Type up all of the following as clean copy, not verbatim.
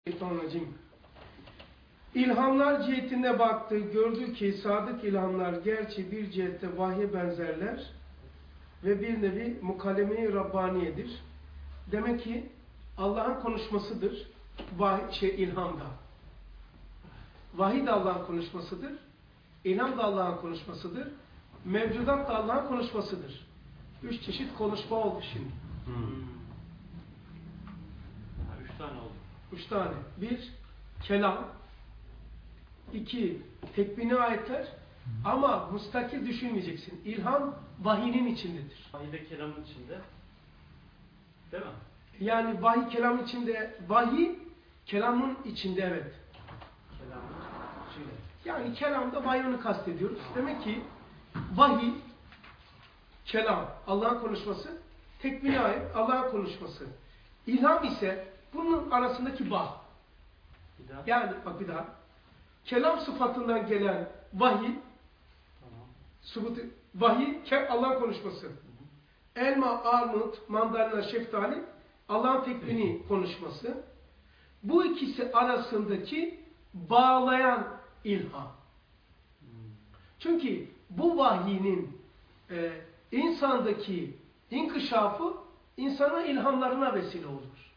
Şeytanirracim. İlhamlar cihetine baktı, gördü ki sadık ilhamlar gerçi bir cihette vahye benzerler ve bir nevi mukalleme-i Rabbaniyedir. Demek ki Allah'ın konuşmasıdır. İlhamda. Vahiy de Allah'ın konuşmasıdır. İlham da Allah'ın konuşmasıdır. Mevcudat da Allah'ın konuşmasıdır. 3 çeşit konuşma oldu şimdi. 3 tane oldu. 3 tane. 1. Kelam. 2. Tekvini ayetler. Ama müstakil düşünmeyeceksin. İlham vahinin içindedir. Vahiy de kelamın içinde. Değil mi? Yani vahiy kelamın içinde. Vahiy kelamın içinde, evet. Kelamın içinde. Yani kelamda vahiyini kastediyoruz. Demek ki vahiy, kelam, Allah'ın konuşması, tekvini ayet, Allah'ın konuşması. İlham ise bunun arasındaki bağ. Yani bak bir daha. Kelam sıfatından gelen vahiy, vahiy, Allah'ın konuşması. Elma, armut, mandalina, şeftali, Allah'ın tekvini konuşması. Bu ikisi arasındaki bağlayan ilham. Çünkü bu vahiyinin insandaki inkişafı insana ilhamlarına vesile olur.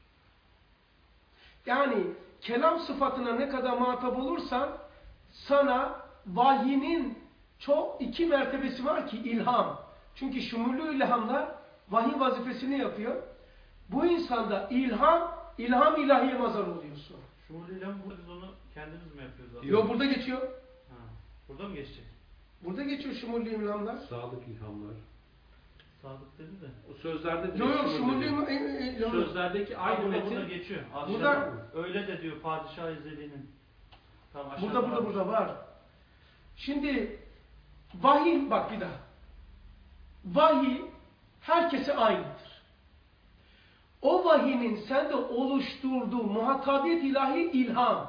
Yani kelam sıfatına ne kadar muhatap olursan sana vahyinin iki mertebesi var ki ilham. Çünkü şumulü ilhamlar vahiy vazifesini yapıyor. Bu insanda ilham ilahiye mazhar oluyorsun. Şumulü ilham biz onu kendimiz mi yapıyoruz? Yok, burada geçiyor. Ha, burada mı geçecek? Burada geçiyor şumulü ilhamlar. Sadık ilhamlar. Sadık dedi de. O sözlerde Yok şumulü sözlerdeki aynı metin. Burada geçiyor. Burada öyle de diyor padişah izlediğinin. Tamam, burada var. Şimdi vahiy, bak bir daha. Vahiy herkese aynıdır. O vahinin sende oluşturduğu muhatabiyet ilahi ilham.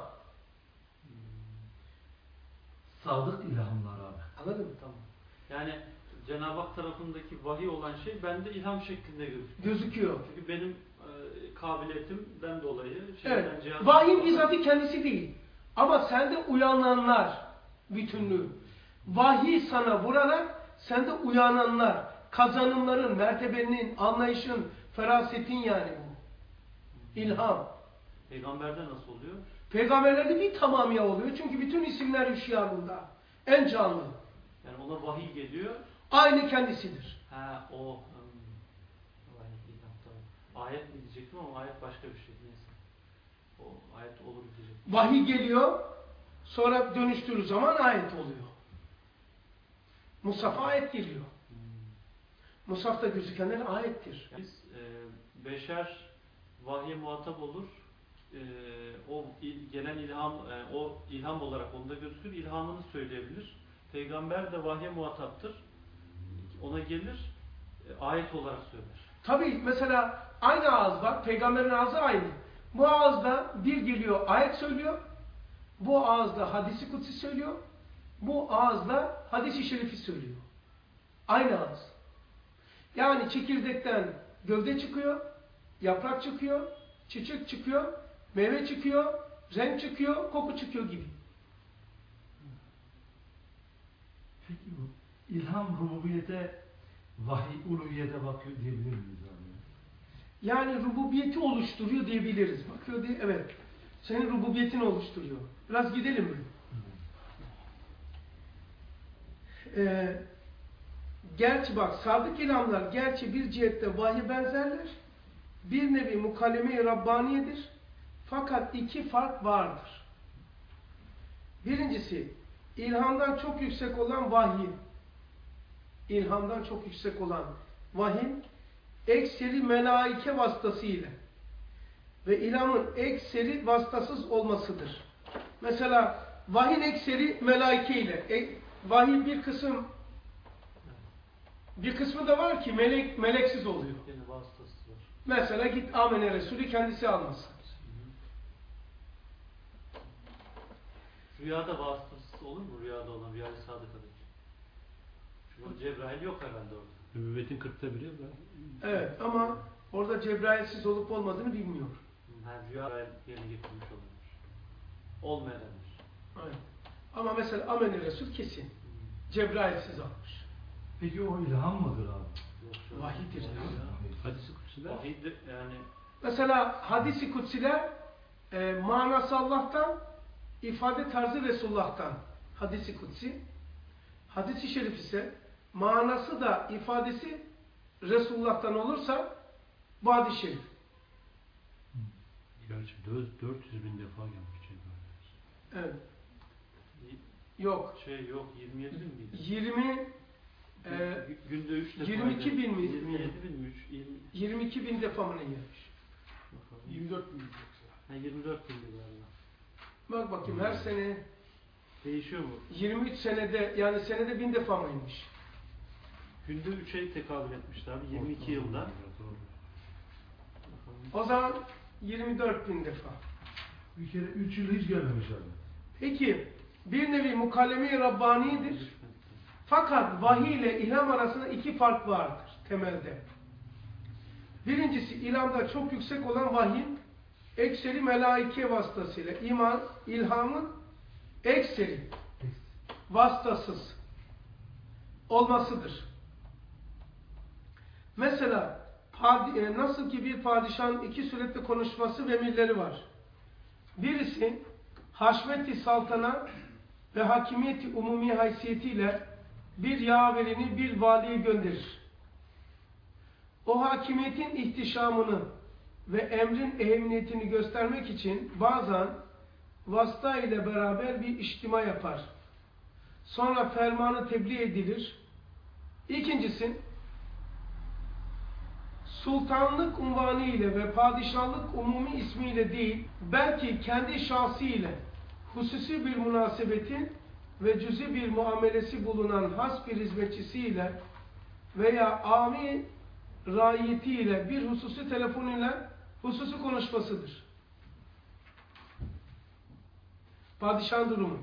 Sadık ilhamlar abi. Anladın mı? Tamam. Yani Cenab-ı Hak tarafındaki vahiy olan şey bende ilham şeklinde gözüküyor. Çünkü benim kabiliyetimden dolayı evet. Vahiy bizzatı kendisi değil. Ama sende uyananlar bütünlüğü. Vahiy sana vurarak sende uyananlar, kazanımların, mertebenin, anlayışın, ferasetin yani bu. İlham. Peygamberde nasıl oluyor? Peygamberlerde bir tamamiye oluyor. Çünkü bütün isimler hüşyarında. En canlı. Yani ona vahiy geliyor. Aynı kendisidir. Ha o. Vahiy ilham, tamam. Ayet mi diyecektim ama ayet başka bir şey. Neyse. O ayet olur diyecektim. Vahiy geliyor. Sonra dönüştüğü zaman ayet oluyor. Musaf'a ayet geliyor. Musaf'ta gözükenler ayettir. Biz beşer vahye muhatap olur. O gelen ilham, o ilham olarak onda gözükür. İlhamını söyleyebilir. Peygamber de vahye muhataptır. Ona gelir, ayet olarak söyler. Tabii mesela aynı ağız var. Peygamberin ağzı aynı. Bu ağızda bir geliyor ayet söylüyor. Bu ağızda hadisi kutsi söylüyor. Bu ağızda hadisi şerifi söylüyor. Aynı ağız. Yani çekirdekten gövde çıkıyor, yaprak çıkıyor, çiçek çıkıyor, meyve çıkıyor, renk çıkıyor, koku çıkıyor gibi. Peki bu ilham rububiyete, vahiy uluhiyete bakıyor diyebilir miyiz abi? Yani rububiyeti oluşturuyor diyebiliriz. Bakıyor diye, evet. Senin rububiyetini oluşturuyor. Biraz gidelim mi? Gerçi bak, sadık ilhamlar gerçi bir cihette vahye benzerler. Bir nevi mukalleme-i Rabbaniyedir. Fakat iki fark vardır. Birincisi, ilhamdan çok yüksek olan vahiy. İlhamdan çok yüksek olan vahiy, ekseri melaike vasıtasıyla ve ilhamın ekseri vasıtasız olmasıdır. Mesela vahiy ekseri melaike ile. Vahiy bir kısmı da var ki meleksiz oluyor. Yani vasıtası var. Mesela git Amene Resulü kendisi almasın. Rüyada vasıtası olur mu? Rüyada olan, rüyayı sadıkadaki. Çünkü Cebrail yok herhalde orada. Nübüvvetin 40'ta biri var. Evet ama orada Cebrail'siz olup olmadığını bilmiyor. Rüya yerine getirmiş olur. olmayabilir. Evet. Ama mesela Amel-i Resul kesin. Cebrail'siz almış. Peki o ilham mıdır abi? Vahidir ya. Hadis-i kutsiler. Vahiydi yani. Mesela hadis-i kutsiler manası Allah'tan, ifade tarzı Resulullah'tan. Hadis-i kutsi. Hadis-i şerif ise manası da ifadesi Resulullah'tan olursa bu hadis-i şerif. Gerçi 400 bin defa gelmiş Cebrail. Evet. Yok. Yok 27 bin miydi? 20 Günde 3 defa. 22 bin mi? 27 bin mi? 22 bin defa mı ne gelmiş? 24 bin yoksa. 24 bin galiba. Bak bakayım her sene Değişiyor mu? 23 senede yani senede 1000 defa mıymış? Günde 3'e tekabül etmişti abi 22 yılda. O zaman 24 bin defa. Bir kere 3 yıl hiç gelmemiş abi. Peki bir nevi mukalleme-i Rabbani'dir. Fakat vahiy ile ilham arasında iki fark vardır temelde. Birincisi ilhamda çok yüksek olan vahyin ekseri melaike vasıtasıyla ilhamın ekseri vasıtasız olmasıdır. Mesela nasıl ki bir padişahın iki surette konuşması ve emirleri var. Birisi haşmet-i saltana ve hakimiyeti umumi haysiyetiyle bir yaverini bir valiye gönderir. O hakimiyetin ihtişamını ve emrin ehemmiyetini göstermek için bazen vasıta ile beraber bir içtima yapar. Sonra fermanı tebliğ edilir. İkincisi, sultanlık unvanı ile ve padişahlık umumi ismiyle değil, belki kendi şahsi ile hususi bir münasebeti ve cüzi bir muamelesi bulunan has bir hizmetçisiyle veya ami raiyetiyle bir hususi telefonuyla hususi konuşmasıdır. Padişahın durumu.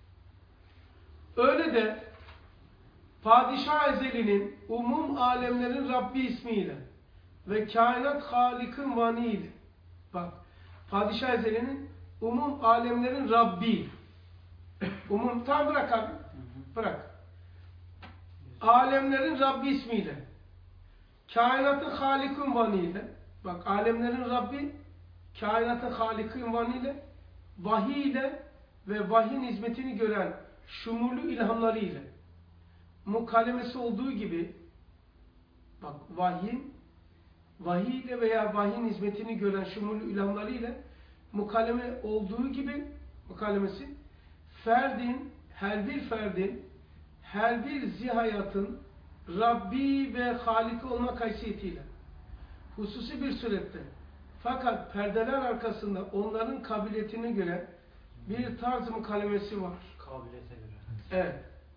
Öyle de Padişah Ezeli'nin umum alemlerin Rabbi ismiyle ve kainat Halik'in vani ile, bak, Padişah Ezeli'nin umum alemlerin Rabbi, umum, tam bırak abi, bırak. Alemlerin Rabbi ismiyle, kainatın Halik'in vani ile, bak, alemlerin Rabbi, kainatın Halik'in vani ile, vahiy ile ve vahyin hizmetini gören şumurlu ilhamları ile, mukalemesi olduğu gibi, bak, vahiy ile veya vahyin hizmetini gören şumurlu ilhamları ile mukaleme olduğu gibi, mukalemesi her bir ferdin her bir zihayatın Rabbi ve Halik olmak haysiyetiyle hususi bir surette, fakat perdeler arkasında onların kabiliyetine göre bir tarz mukalemesi var. Kabiliyete göre. Evet.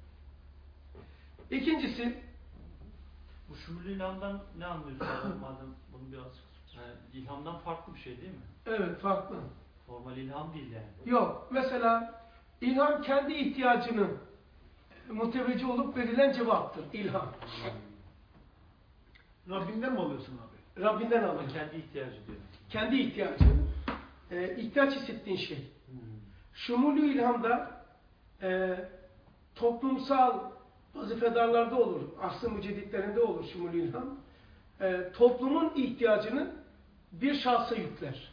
İkincisi, Bu şumul ilhamdan ne anlıyorsun abi madem bunu biraz yani ilhamdan farklı bir şey değil mi? evet, farklı. Normal ilham değil yani. Yok. Mesela ilham kendi ihtiyacını muteveccih olup verilen cevaptır. İlham. Rabbinden mi alıyorsun abi? Rabbinden Ama alır. kendi ihtiyacı diyor. Kendi ihtiyacı. İhtiyaç hissettiğin şey. Şumulü ilhamda toplumsal vazifedarlarda olur. Asr-ı mücedditlerinde olur şumulü ilham. Toplumun ihtiyacını bir şahsa yükler.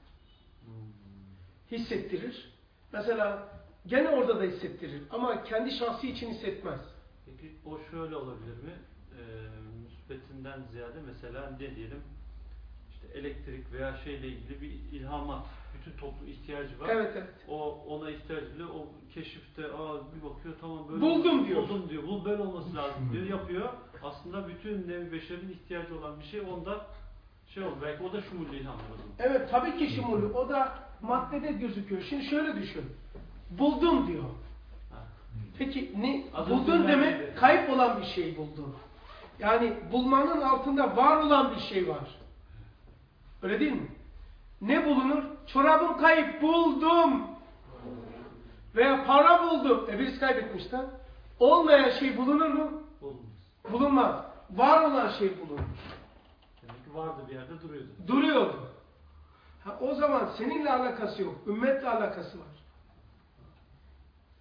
Hissettirir. Mesela gene orada da hissettirir. Ama kendi şahsi için hissetmez. Peki o şöyle olabilir mi? Müsbetinden ziyade mesela ne diyelim işte elektrik veya şeyle ilgili bir ilhamat. Bütün toplum ihtiyacı var. Evet, evet. Ona ihtiyacı bile o keşifte bir bakıyor tamam böyle buldum diyor. Buldum diyor. Bu böyle olması lazım diyor. Yapıyor. Aslında bütün nevi beşerin ihtiyacı olan bir şey onda şey olur. Belki o da şumul ilhamdır o zaman. Evet, tabii ki şumulü. O da maddede gözüküyor. Şimdi şöyle düşün. Buldum diyor. Peki ne? Az Buldun önce demek ben de- kayıp olan bir şey buldun. Yani bulmanın altında var olan bir şey var. Öyle değil mi? Ne bulunur? Çorabım kayıp, buldum. Veya para buldum. Birisi kaybetmiş de. Olmayan şey bulunur mu? Olmaz. Bulunmaz. Var olan şey bulunur. Demek ki vardı bir yerde duruyordu. Duruyordu. O zaman seninle alakası yok. Ümmetle alakası var.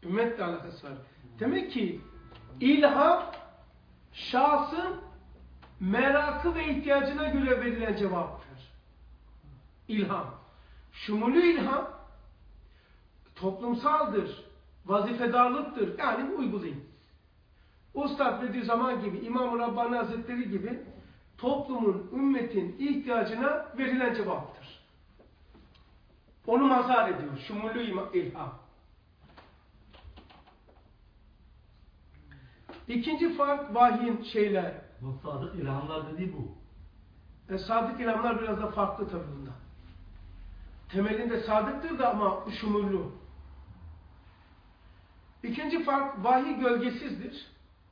Ümmetle alakası var. Demek ki ilham şahsın merakı ve ihtiyacına göre verilen cevaptır. İlham. Şumulü ilham toplumsaldır, vazifedarlıktır. Yani uygulayın. Ustad Bediüzzaman gibi, İmam-ı Rabbani Hazretleri gibi toplumun, ümmetin ihtiyacına verilen cevaptır. Onu mazhar ediyor. Şumulü ilham. İkinci fark vahyin şeyler. Bu sadık ilhamlar dediği bu. Sadık ilhamlar biraz da farklı tabii bundan. Temelinde sadıktır da ama şumurlu. İkinci fark vahiy gölgesizdir.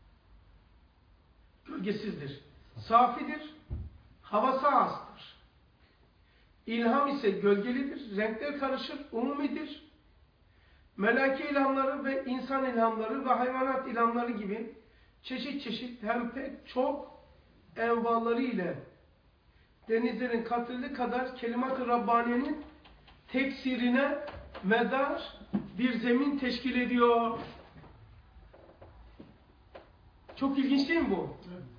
Gölgesizdir. Safidir. Havası azdır. İlham ise gölgelidir. Renkler karışır. Umumidir. Melaki ilhamları ve insan ilhamları ve hayvanat ilhamları gibi çeşit çeşit hem pek çok envaları ile denizlerin katıldığı kadar kelimat-ı Rabbaniye'nin tefsirine medar bir zemin teşkil ediyor. Çok ilginç değil mi bu?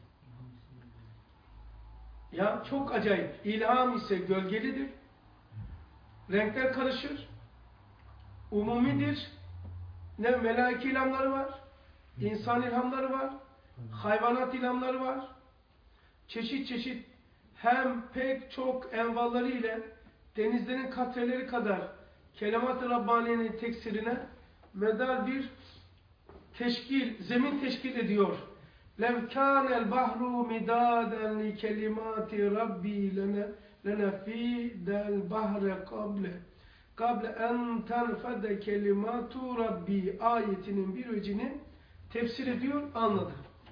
Ya çok acayip. İlham ise gölgelidir. Renkler karışır. Umumidir. Ne melaike ilhamları var, insan ilhamları var, hayvanat ilhamları var. Çeşit çeşit hem pek çok envalları ile denizlerin katreleri kadar kelimat-ı Rabbaniye'nin teksirine medar bir zemin teşkil ediyor. لَوْ كَانَ الْبَحْرُ مِدَادًا لِكَلِمَاتِ رَبِّي لَنَفِيدَ الْبَحْرَ قَبْلَ اَنْ تَنْفَدَ كَلِمَاتُ رَبِّي ayetinin bir öcünü tefsir ediyor, anladı.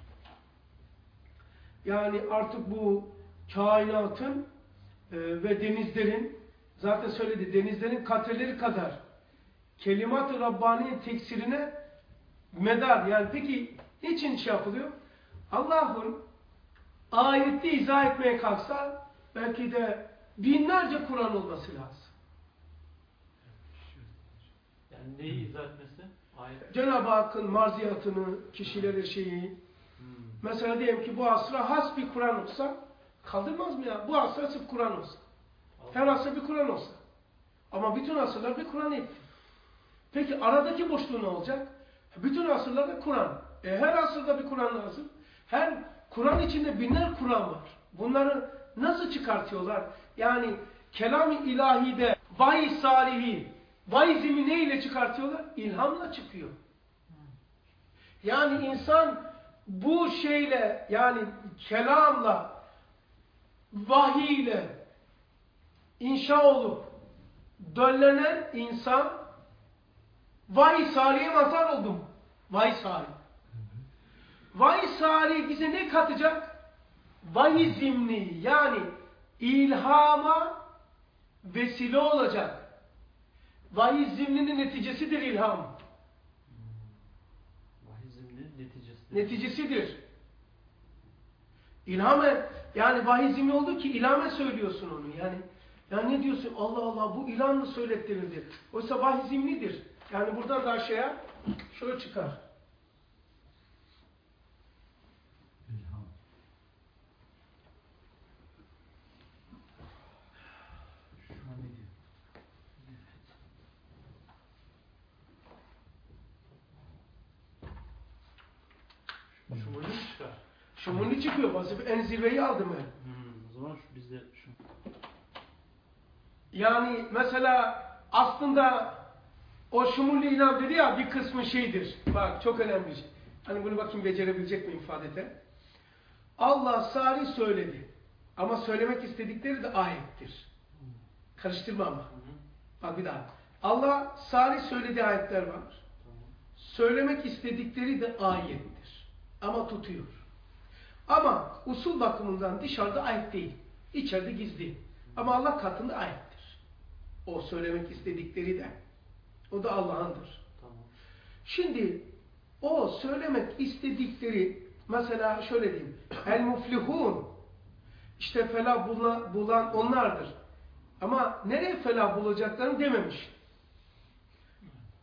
Yani artık bu kainatın ve denizlerin, zaten söyledi, denizlerin katreleri kadar kelimat-ı Rabbani'nin teksirine medar. Yani peki niçin şey yapılıyor? Allah'ın ayette izah etmeye kalksa belki de binlerce Kur'an olması lazım. Yani neyi izah etmesi? Ayet. Cenab-ı Hakk'ın marziyatını, kişilere şeyi. Mesela diyelim ki bu asra has bir Kur'an olsa kaldırmaz mı ya? Bu asra sırf Kur'an olsa. Her asra bir Kur'an olsa. Ama bütün asırlar bir Kur'an etti. Peki aradaki boşluğu ne olacak? Bütün asırlarda Kur'an. Her asırda bir Kur'an lazım. Her Kur'an içinde binler Kur'an var. Bunları nasıl çıkartıyorlar? Yani kelam-ı ilahide vahiy salihi, vahiy zimi ne ile çıkartıyorlar? İlhamla çıkıyor. Yani insan bu şeyle, yani kelamla, vahiy ile inşa olup döllenen insan vahiy salihe mazhar oldu mu? Vahiy salih. Vahiy salih bize ne katacak? Vahiy zimni, yani ilhama vesile olacak. Vahiy zimninin neticesidir ilham. Vahiy zimni neticesi. Neticesidir. İlhame, yani vahiy zimni oldu ki ilhame söylüyorsun onu. Yani ne diyorsun? Allah Allah, bu ilhamla söylettirildi. Oysa vahiy zimnidir. Yani buradan da aşağıya şöyle çıkar. İlham. Şu an ne diyor? Şumulü mü çıkar? Şumuni çıkıyor. Vazife en zirveyi aldım ben. O zaman biz de şu. Yani mesela aslında o şumulü ilham dedi ya, bir kısmı şeydir. Bak çok önemli bir şey. Hani bunu bakayım becerebilecek miyim ifadete. Allah sari söyledi. Ama söylemek istedikleri de ayettir. Karıştırma ama. Bak bir daha. Allah sari söylediği ayetler var. Söylemek istedikleri de ayettir. Ama tutuyor. Ama usul bakımından dışarıda ayet değil. İçeride gizli. Ama Allah katında ayettir. O söylemek istedikleri de. O da Allah'ındır. Tamam. Şimdi o söylemek istedikleri, mesela şöyle diyeyim. El-muflihun, işte felah bulan onlardır. Ama nereye felah bulacaklarını dememiş.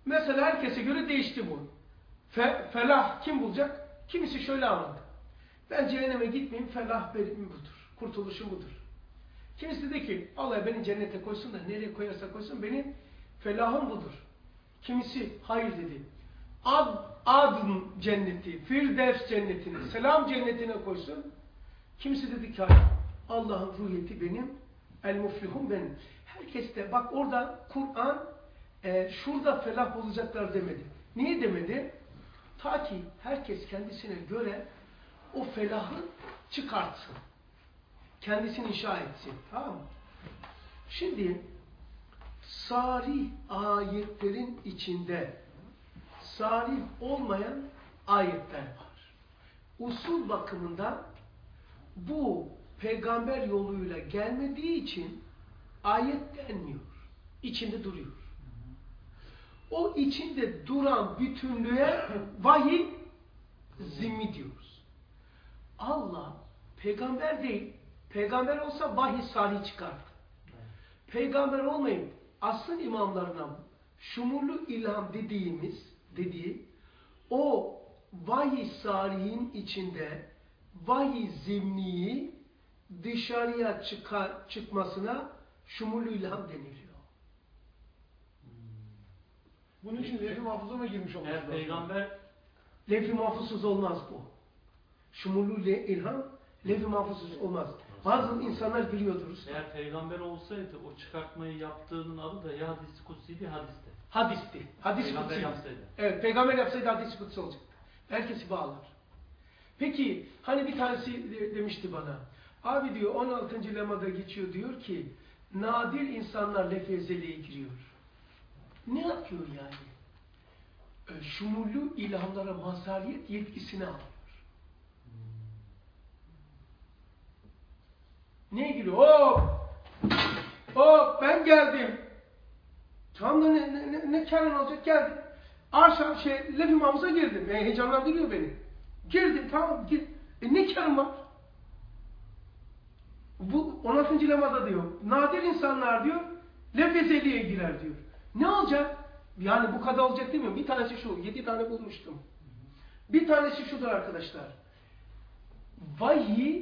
Mesela herkese göre değişti bu. Felah kim bulacak? Kimisi şöyle anladı. Ben cehenneme gitmeyeyim, felah benim budur. Kurtuluşum budur. Kimisi dedi ki Allah beni cennete koysun da nereye koyarsa koysun benim felahım budur. Kimisi hayır dedi. Adın cenneti, Firdevs cennetini, Selam cennetine koysun. Kimisi dedi ki hayır. Allah'ın ruhiyeti benim, el muflihum benim. Herkes de bak orada Kur'an şurada felah olacaklar demedi. Niye demedi? Ta ki herkes kendisine göre o felahı çıkartsın. Kendisini inşa etsin. Tamam mı? Şimdi sarih ayetlerin içinde sarih olmayan ayetler var. Usul bakımından bu peygamber yoluyla gelmediği için ayet denmiyor. İçinde duruyor. O içinde duran bütünlüğe vahiy zimmi diyoruz. Allah peygamber değil, peygamber olsa vahiy salih çıkardı. Peygamber olmayıp asıl imamlarına şumurlu ilham dediği o vahiy salihin içinde vahiy zimniyi dışarıya çıkmasına şumurlu ilham deniliyor. Bunun için lef-i mahfuza mı girmiş olması Eğer lazım? peygamber Lef-i mahfuzsuz olmaz bu. Şumurlu ilham lef-i mahfuzsuz olmaz. Bazı insanlar biliyordur. eğer peygamber olsaydı o çıkartmayı yaptığının adı da ya hadis-i kutsiydi hadiste. Hadisti. Hadis Peygamber kutsi. yapsaydı. Evet, peygamber yapsaydı hadis kutsi olacak. Herkesi bağlar. Peki, hani bir tanesi demişti bana, abi diyor 16. lemada geçiyor diyor ki, nadir insanlar lefezeliğe giriyor. Ne yapıyor yani? Şumurlu ilhamlara mazhariyet yetkisini alıyor. Neye giriyor? Hop ben geldim. Tamam da ne karın olacak? Geldim. Lef-i mahfuza girdim. Heyecanlandırıyor beni. Girdim tamam gir. Ne karım var? Bu 16. lemada diyor. Nadir insanlar diyor lefezeliğe girer diyor. Ne olacak? Yani bu kadar olacak demiyorum. Bir tanesi şu. 7 tane bulmuştum. Bir tanesi şudur arkadaşlar. Vahiy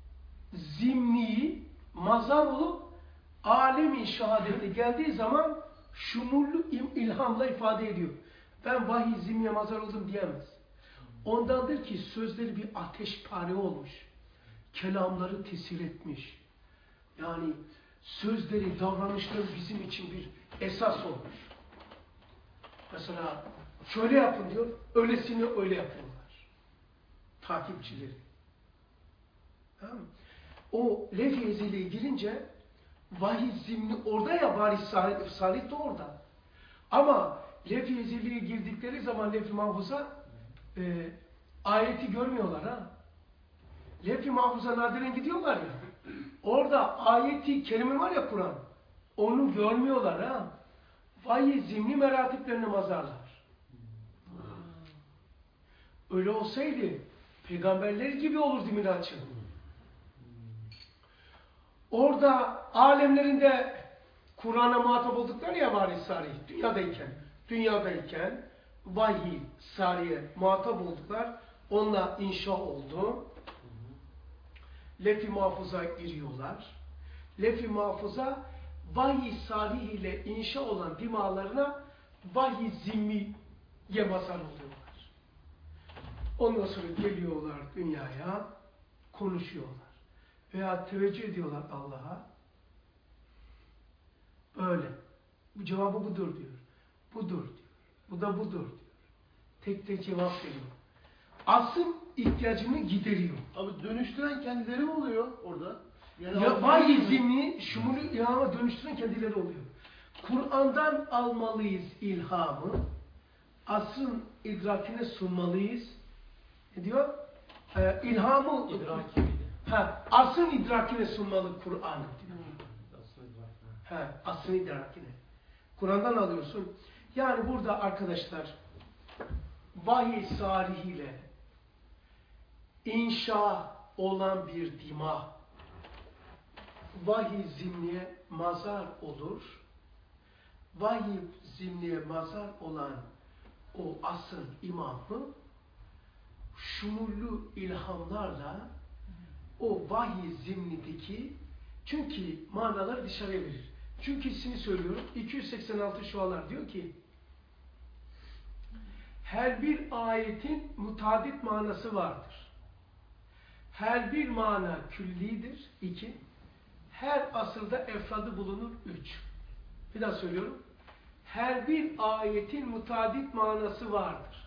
zimni mazhar olup alemi şehadete geldiği zaman şumurlu ilhamla ifade ediyor. Ben vahiy zimniye mazhar oldum diyemez. Ondandır ki sözleri bir ateşpare olmuş. Kelamları tesir etmiş. Yani sözleri, davranışları bizim için bir esas olmuş. Mesela şöyle yapın diyor, öylesini öyle yapıyorlar. Takipçileri. Tamam mı? O lef-i ezeliğe girince vahiy zimni orada ya bari salih de orada. Ama lef-i ezeliğe girdikleri zaman lef-i mahfuza ayeti görmüyorlar ha. Lef-i mahfuza nadiren gidiyorlar ya. Orada ayeti kerime var ya Kur'an. Onu görmüyorlar ha. Vahiy zimni meratiplerini mazarlar. Öyle olsaydı peygamberler gibi olurdu Miraç'ın. Orada alemlerinde Kur'an'a muhatap oldukları ya varis sarih dünyadayken vahiy sariye muhatap olduklar. Onunla inşa oldu. Lef-i mahfuza giriyorlar. Lef-i mahfuza vahiy salih ile inşa olan dimalarına vahiy zimmiye mazhar oluyorlar. Ondan sonra geliyorlar dünyaya, konuşuyorlar. Veya teveccüh ediyorlar Allah'a. Böyle. Bu cevabı budur diyor. Budur diyor. Bu da budur diyor. Tek tek cevap veriyor. Asıl ihtiyacını gideriyor. Abi dönüştüren kendileri mi oluyor orada? Yani Ya vahiy zimni, şumulu ilhama dönüştüren kendileri oluyor. Kur'an'dan almalıyız ilhamı. Asrın idrakine sunmalıyız. Ne diyor? İlhamı İdraki miydi? Asrın idrakine sunmalı Kur'an'ı. Asrın idrakine. Kur'an'dan alıyorsun. Yani burada arkadaşlar vahiy sarihiyle inşa olan bir dima vahiy zimniye mazhar olur. Vahiy zimniye mazhar olan o asıl imamı şumullü ilhamlarla o vahiy zimnideki, çünkü manaları dışarıya verir. Çünkü ismini söylüyorum. 286 şualar diyor ki her bir ayetin mutadit manası vardır. Her bir mana küllidir. 2. Her asılda efradı bulunur. 3. Bir daha söylüyorum. Her bir ayetin mutadit manası vardır.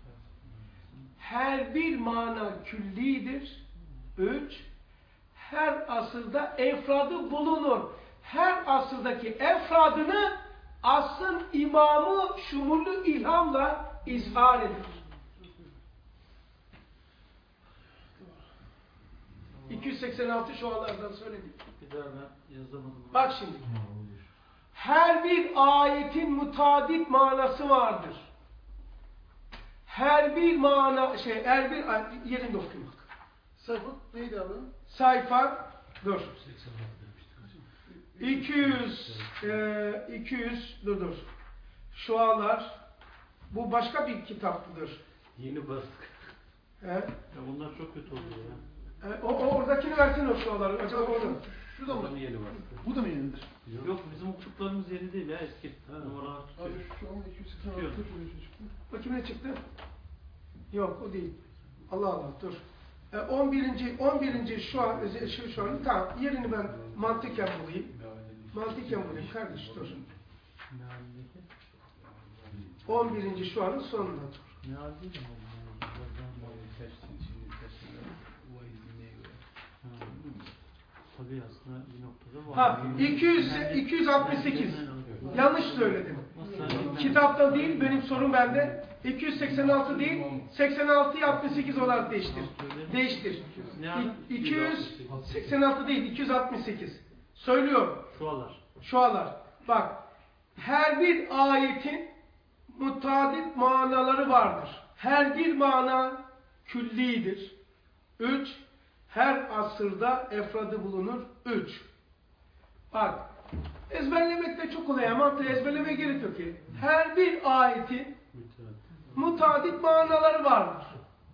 Her bir mana küllidir. 3. Her asılda efradı bulunur. Her asıldaki efradını asrın imamı şumullü ilhamla izhar edilir. 286 şualardan söyledim. Bir daha ben yazamadım. Bak şimdi. Her bir ayetin mutadit manası vardır. Her bir mana, her bir yerinde okuyayım bak. Sayfa neydi abi? Sayfa, dur. 200, şualar, bu başka bir kitaptır. Yeni bastık. He? Ya bunlar çok kötü oluyor ya. Oradakini versene o şuaları. Acaba orada. Şu da mı? Bunu yeni bastık. Bu da mı yenidir? Yok bizim okuduklarımız yeni değil ya, eski. Numaralar tutuyor. Abi şu an 286 Tutuyor. çıktı. Bakayım ne çıktı? Yok o değil. Allah Allah dur. 11. şu an tamam yerini ben mantıken bulayım. Mantıken bulayım kardeş dur. 11. şu anın sonunda dur. Ne halde de tabii aslında bir noktada var. 268. Yanlış söyledim. Kitapta değil, benim sorum bende. 286 değil, 86'yı 68 olarak değiştir. Değiştir. 286 değil, 268. Söylüyorum. Şualar. Bak, her bir ayetin mutadit manaları vardır. Her bir mana küllidir. 3. Her asırda efradı bulunur. 3. Bak, ezberlemekte çok kolay ama mantığı ezberlemeye gerek yok ki. Her bir ayetin mutadit manaları vardır.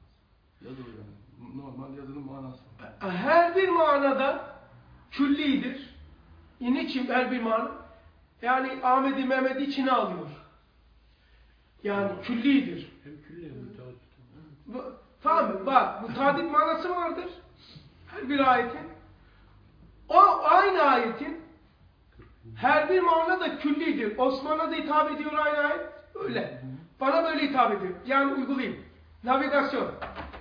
Normal yazının manası. Her bir manada küllidir. Niçin her bir mana? Yani Ahmedi Mehmet'i içine alıyor. Yani küllidir. Hem külli hem müteahhit. Tamam, bak mutadit manası vardır. Her bir ayetin. O aynı ayetin her bir mana da küllidir. Osman'a da hitap ediyor aynı ayet. Öyle. Bana böyle hitap ediyor. Yani uygulayayım. Navigasyon.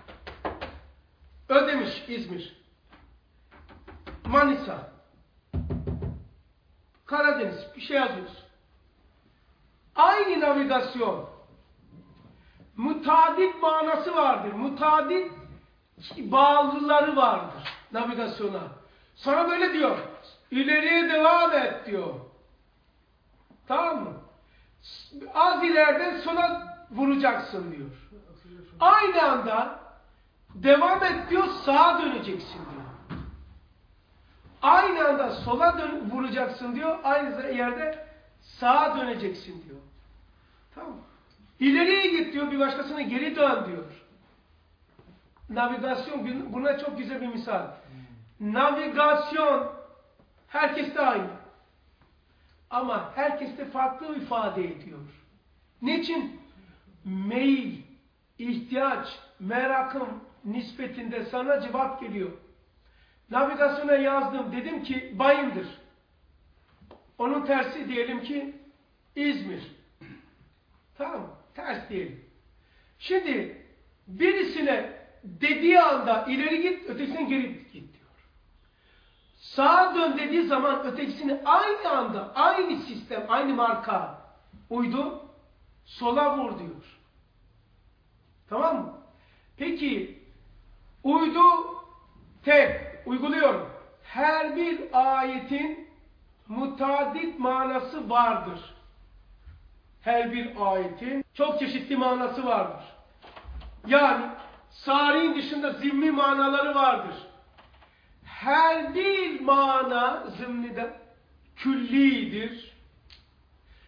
Ödemiş, İzmir. Manisa. Karadeniz. Bir şey yazıyoruz. Aynı navigasyon. Mutadit manası vardır. Mutadit bağlıları vardır navigasyona. Sana böyle diyor. İleriye devam et diyor. Tamam mı? Az ileriden sola vuracaksın diyor. Aynı anda devam et diyor, sağa döneceksin diyor. Aynı anda sola vuracaksın diyor, aynı yerde sağa döneceksin diyor. Tamam mı? İleriye git diyor, bir başkasına geri dön diyor. Navigasyon, buna çok güzel bir misal. Navigasyon herkeste aynı. Ama herkeste farklı ifade ediyor. Niçin? Meyil, ihtiyaç, merakım nispetinde sana cevap geliyor. Navigasyona yazdım, dedim ki Bayındır. Onun tersi diyelim ki İzmir. Tamam mı? Ters diyelim. Şimdi birisine dediği anda ileri git, ötekisine geri git diyor. Sağa dön dediği zaman ötekisini aynı anda, aynı sistem, aynı marka uydu, sola vur diyor. Tamam mı? Peki, uydu tek, uyguluyorum. Her bir ayetin mutadit manası vardır. Her bir ayetin çok çeşitli manası vardır. Yani sari'in dışında zimmi manaları vardır. Her bir mana zimnide küllidir.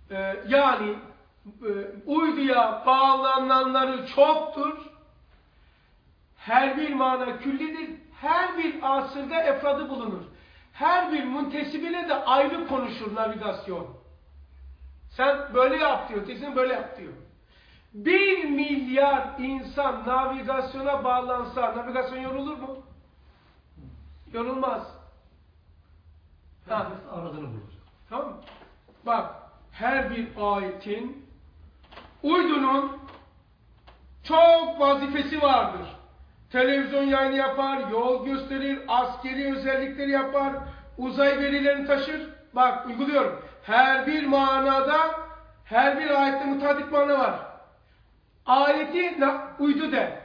Yani uyduya bağlananları çoktur. Her bir mana küllidir. Her bir asırda efradı bulunur. Her bir muntesibine de ayrı konuşur navigasyon. Sen böyle yap diyor, kesin böyle yap diyor. 1 milyar insan navigasyona bağlansa, navigasyon yorulur mu? Yorulmaz. Herkes aradığını bulacak. Tamam mı? Bak, her bir ayetin, uydunun çok vazifesi vardır. Televizyon yayını yapar, yol gösterir, askeri özellikleri yapar, uzay verilerini taşır. Bak, uyguluyorum. Her bir manada, her bir ayette mutadik mana var. Ayeti uydu de.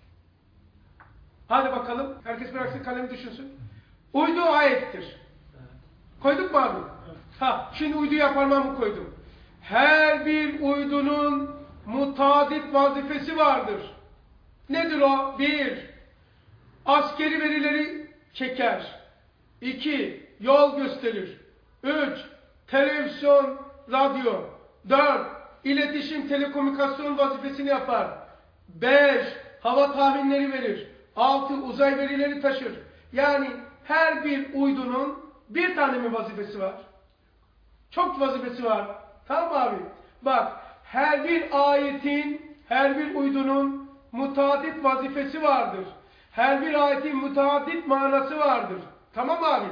Hadi bakalım. Herkes bıraksın kalemi düşünsün. Uydu ayettir. Koyduk mu abi? Ha, şimdi uyduya parmağımı koydum. Her bir uydunun mutadit vazifesi vardır. Nedir o? 1. Askeri verileri çeker. 2. Yol gösterir. 3. Televizyon, radyo. 4. İletişim, telekomünikasyon vazifesini yapar. 5. Hava tahminleri verir. 6. Uzay verileri taşır. Yani her bir uydunun bir tane mi vazifesi var? Çok vazifesi var. Tamam abi? Bak, her bir ayetin, her bir uydunun mutadit vazifesi vardır. Her bir ayetin mutadit manası vardır. Tamam abi?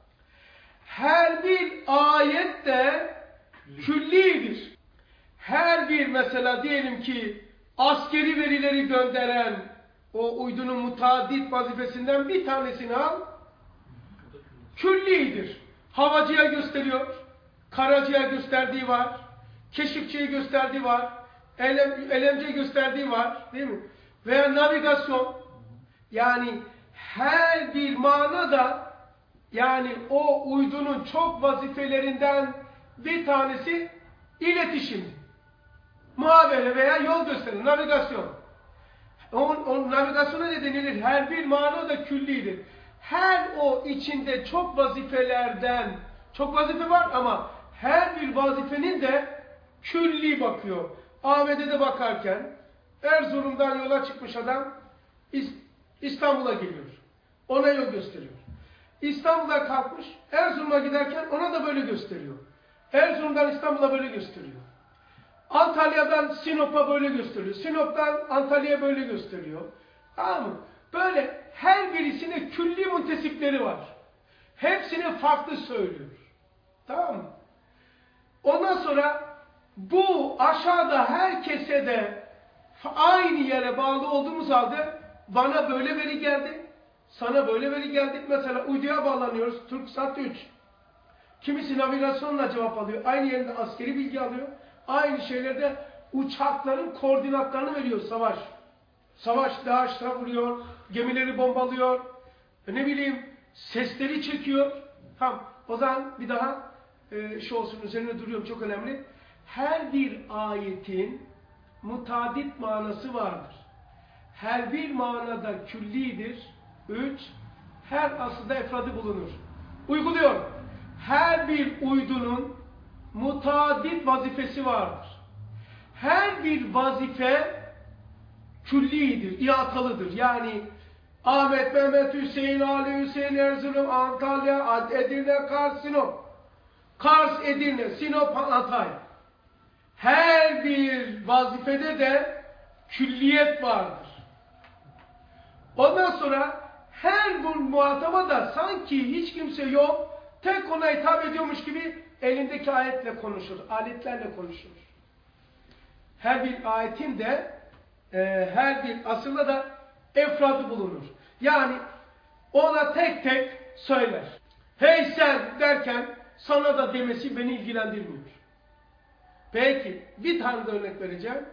Her bir ayet de küllidir. Her bir mesela diyelim ki askeri verileri gönderen o uydunun mutadit vazifesinden bir tanesini al. Küllidir. Havacıya gösteriyor. Karacıya gösterdiği var. Keşifçiye gösterdiği var. Elemciye gösterdiği var. Değil mi? Veya navigasyon. Yani her bir manada yani o uydunun çok vazifelerinden bir tanesi iletişim. Muhabere veya yol gösterir. Navigasyon. O navigasyona ne denilir? Her bir manada küllidir. Her o içinde çok vazifelerden, çok vazife var ama her bir vazifenin de külli bakıyor. Ahmet'e de bakarken Erzurum'dan yola çıkmış adam İstanbul'a geliyor. Ona yol gösteriyor. İstanbul'a kalkmış, Erzurum'a giderken ona da böyle gösteriyor. Erzurum'dan İstanbul'a böyle gösteriyor. Antalya'dan Sinop'a böyle gösteriyor. Sinop'tan Antalya'ya böyle gösteriyor. Tamam mı? Böyle her birisine külli muntesipleri var. Hepsini farklı söylüyor. Tamam mı? Ondan sonra bu aşağıda herkese de aynı yere bağlı olduğumuz halde bana böyle veri geldi, sana böyle veri geldi. Mesela uyduya bağlanıyoruz. TürkSat 3. Kimisi navigasyonla cevap alıyor. Aynı yerinde askeri bilgi alıyor. Aynı şeylerde uçakların koordinatlarını veriyor savaş. Savaş DAEŞ'e vuruyor, gemileri bombalıyor, ne bileyim sesleri çekiyor. Tamam, o zaman bir daha şu olsun, üzerine duruyorum, çok önemli. Her bir ayetin mutadit manası vardır. Her bir manada küllidir. 3. Her asılda efradı bulunur. Uyguluyor. Her bir uydunun mutadit vazifesi vardır. Her bir vazife küllidir, ihatalıdır. Yani Ahmet, Mehmet, Hüseyin, Ali, Hüseyin, Erzurum, Antalya, Edirne, Kars, Sinop. Kars, Edirne, Sinop, Antalya. Her bir vazifede de külliyet vardır. Ondan sonra her bu muhataba da sanki hiç kimse yok, tek ona hitap ediyormuş gibi elindeki ayetle konuşur, aletlerle konuşur. Her bir ayetin de her bir asırda da efradı bulunur. Yani ona tek tek söyler. Hey sen derken sana da demesi beni ilgilendirmiyor. Peki bir tane de örnek vereceğim.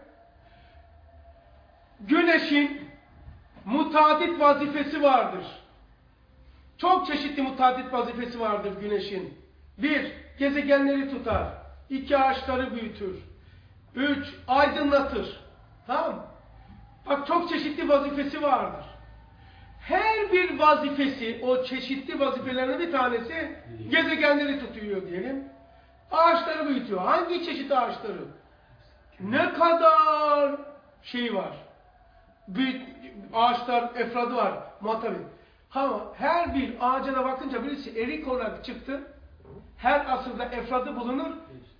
Güneşin mutadit vazifesi vardır. Çok çeşitli mutadit vazifesi vardır güneşin. 1. Gezegenleri tutar. 2. Ağaçları büyütür. 3. Aydınlatır. Tamam mı? Bak çok çeşitli vazifesi vardır. Her bir vazifesi, o çeşitli vazifelerinin bir tanesi gezegenleri tutuyor diyelim. Ağaçları büyütüyor. Hangi çeşit ağaçları? Ne kadar şey var. Büyük ağaçlar, efradı var. Muhatabı. Ama her bir ağaca da bakınca birisi erik olarak çıktı. Her asırda efradı bulunur.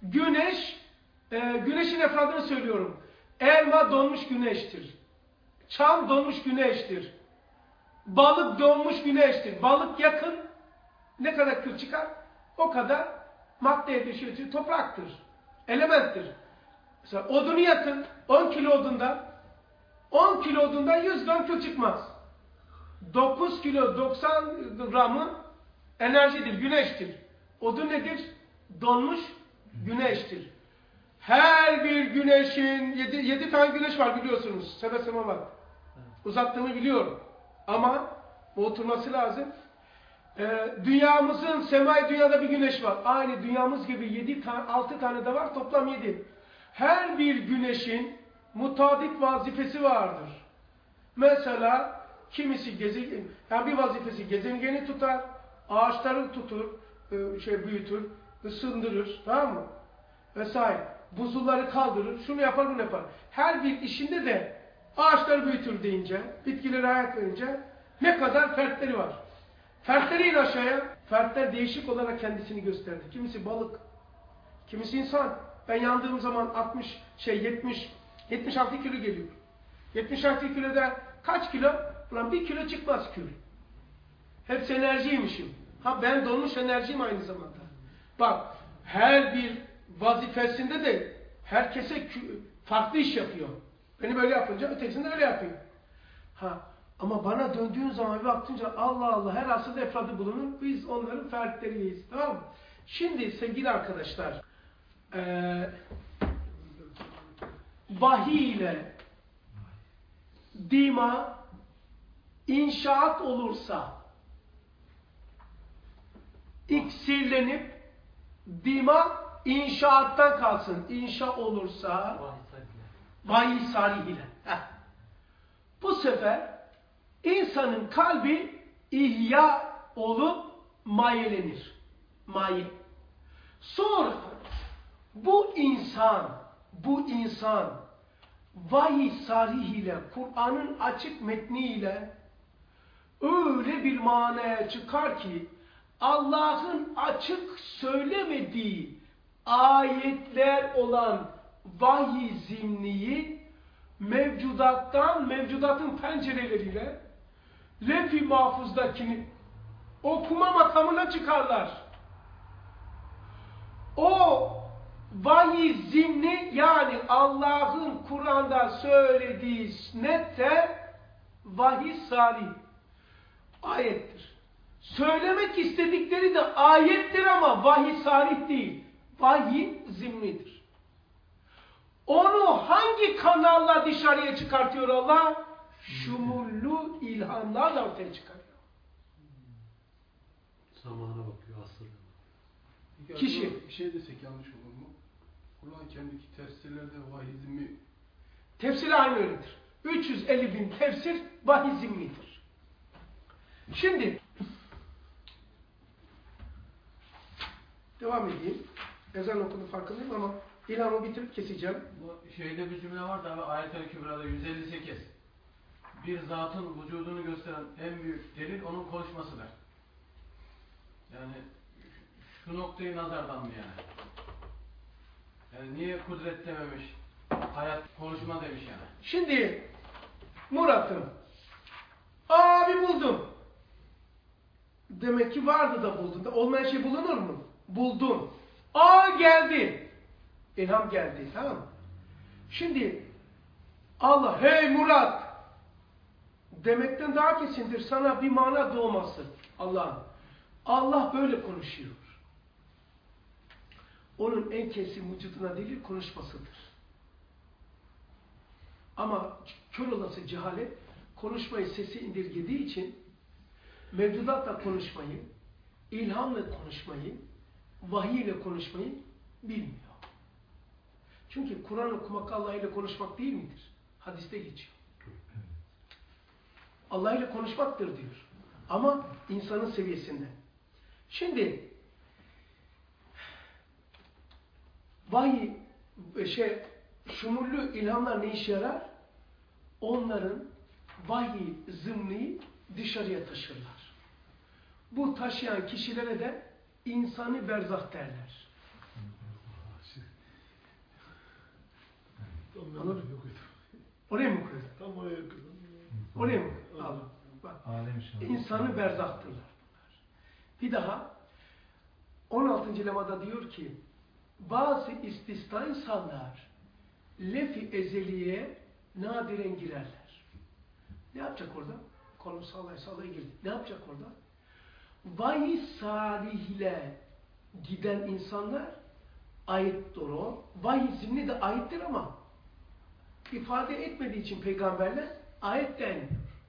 Güneşin efradını söylüyorum. Elma donmuş güneştir. Çam donmuş güneştir. Balık donmuş güneştir. Balık yakın. Ne kadar kül çıkar? O kadar maddeye düşüyor. Topraktır. Elementtir. Mesela odunu yakın. 10 kilo odundan 10 kilo odundan 100 gram kül çıkmaz. 9 kilo 90 gramı enerjidir, güneştir. Odun nedir? Donmuş güneştir. Her bir güneşin 7 tane güneş var biliyorsunuz. Sebeseme bak. Uzattığımı biliyorum. Ama bu oturması lazım. Dünyamızın, semai dünyada bir güneş var. Aynı dünyamız gibi 6 tane de var. Toplam 7. Her bir güneşin mutadik vazifesi vardır. Mesela kimisi yani bir vazifesi gezegeni tutar, ağaçları tutur, büyütür, ısındırır, tamam mı? Vesaire. Buzulları kaldırır, şunu yapar, bunu yapar. Her bir işinde de ağaçları büyütür deyince, bitkileri hayat verince ne kadar fertleri var. Fertleri in aşağıya. Fertler değişik olarak kendisini gösterdi. Kimisi balık, kimisi insan. Ben yandığım zaman 76 kilo geliyor. 76 kiloda kaç kilo? Ulan 1 kilo çıkmaz kül. Hepsi enerjiymişim. Ben donmuş enerjiyim aynı zamanda. Bak, her bir vazifesinde de herkese farklı iş yapıyor. Beni böyle yapınca ötekisini de öyle yapıyor. Ama bana döndüğün zaman bir baktınca Allah Allah her asırda efradı bulunur. Biz onların fertleriyiz. Tamam mı? Şimdi sevgili arkadaşlar vahiy ile dima inşaat olursa iksirlenip dima inşaattan kalsın. İnşa olursa vahiy salih ile. Bu sefer insanın kalbi ihya olup mayelenir. Maye. Sonra bu insan vahiy salih ile, Kur'an'ın açık metniyle öyle bir manaya çıkar ki Allah'ın açık söylemediği ayetler olan vahiy zimniyi mevcudatın pencereleriyle lef-i mahfuzdakini okuma makamına çıkarlar. O vahiy zimni yani Allah'ın Kur'an'da söylediği nette vahiy salih ayettir. Söylemek istedikleri de ayettir ama vahiy salih değil. Vahiy zimnidir. Onu hangi kanalla dışarıya çıkartıyor Allah? Şumullu ilhamlarla ortaya çıkarıyor. Zamana bakıyor, asırına. Kişi. Bir şey desek yanlış olur mu? Kur'an kendiki tefsirlerde vahiy zimmi. Tefsir aynı öyledir. 350 bin tefsir vahiy zimmidir. Şimdi devam edeyim. Ezan okudu farkındayım ama ilhamı bitirip keseceğim. Bu şeyde bir cümle var da Ayet-el Kübra'da 158. Bir zatın vücudunu gösteren en büyük delil onun konuşmasıdır. Yani şu noktayı nazardan mı yani? Yani niye kudret dememiş? Hayat konuşma demiş yani. Şimdi Murat'ım abi buldum. Demek ki vardı da buldun. Olmayan şey bulunur mu? Buldum. Geldi. İlham geldi. Tamam mı? Şimdi Allah hey Murat demekten daha kesindir sana bir mana doğması. Allah böyle konuşuyor. Onun en kesin vücuduna delil konuşmasıdır. Ama kör olası cehalet konuşmayı sesi indirgediği için mevcudatla konuşmayı, ilhamla konuşmayı, vahiy ile konuşmayı bilmiyor. Çünkü Kur'an okumak Allah ile konuşmak değil midir? Hadiste geçiyor. Allah ile konuşmaktır diyor. Ama insanın seviyesinde. Şimdi vahiy, şumullü ilhamlar ne işe yarar? Onların vahiy zımnıyı dışarıya taşırlar. Bu taşıyan kişilere de insani berzah derler. Anladın mı? Oraya mı koydun? Tam oraya koydum. Oraya mı? Al. Bak. İnsanı berzahtırlar bunlar. Bir daha 16. lemada diyor ki bazı istisna insanlar lef-i ezeliye nadiren girerler. Ne yapacak orada? Konu sallaya girdi. Ne yapacak orada? Vahiy salihle giden insanlar ayettir o. Vahiy zimni de ayettir ama ifade etmediği için peygamberler ayet denmiyor.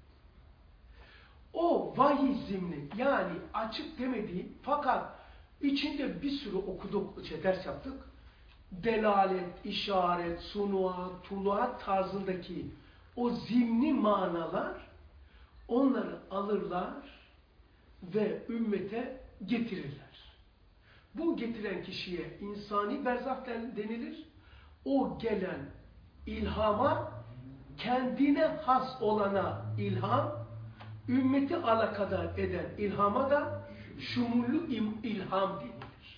O vahiy zimni yani açık demediği fakat içinde bir sürü okuduk, ders yaptık. Delalet, işaret, sunuat, tuluat tarzındaki o zimni manalar onları alırlar ve ümmete getirirler. Bu getiren kişiye insani berzah denilir. O gelen ilhama kendine has olana ilham, ümmeti alakadar eden ilhama da şumullü ilham denilir.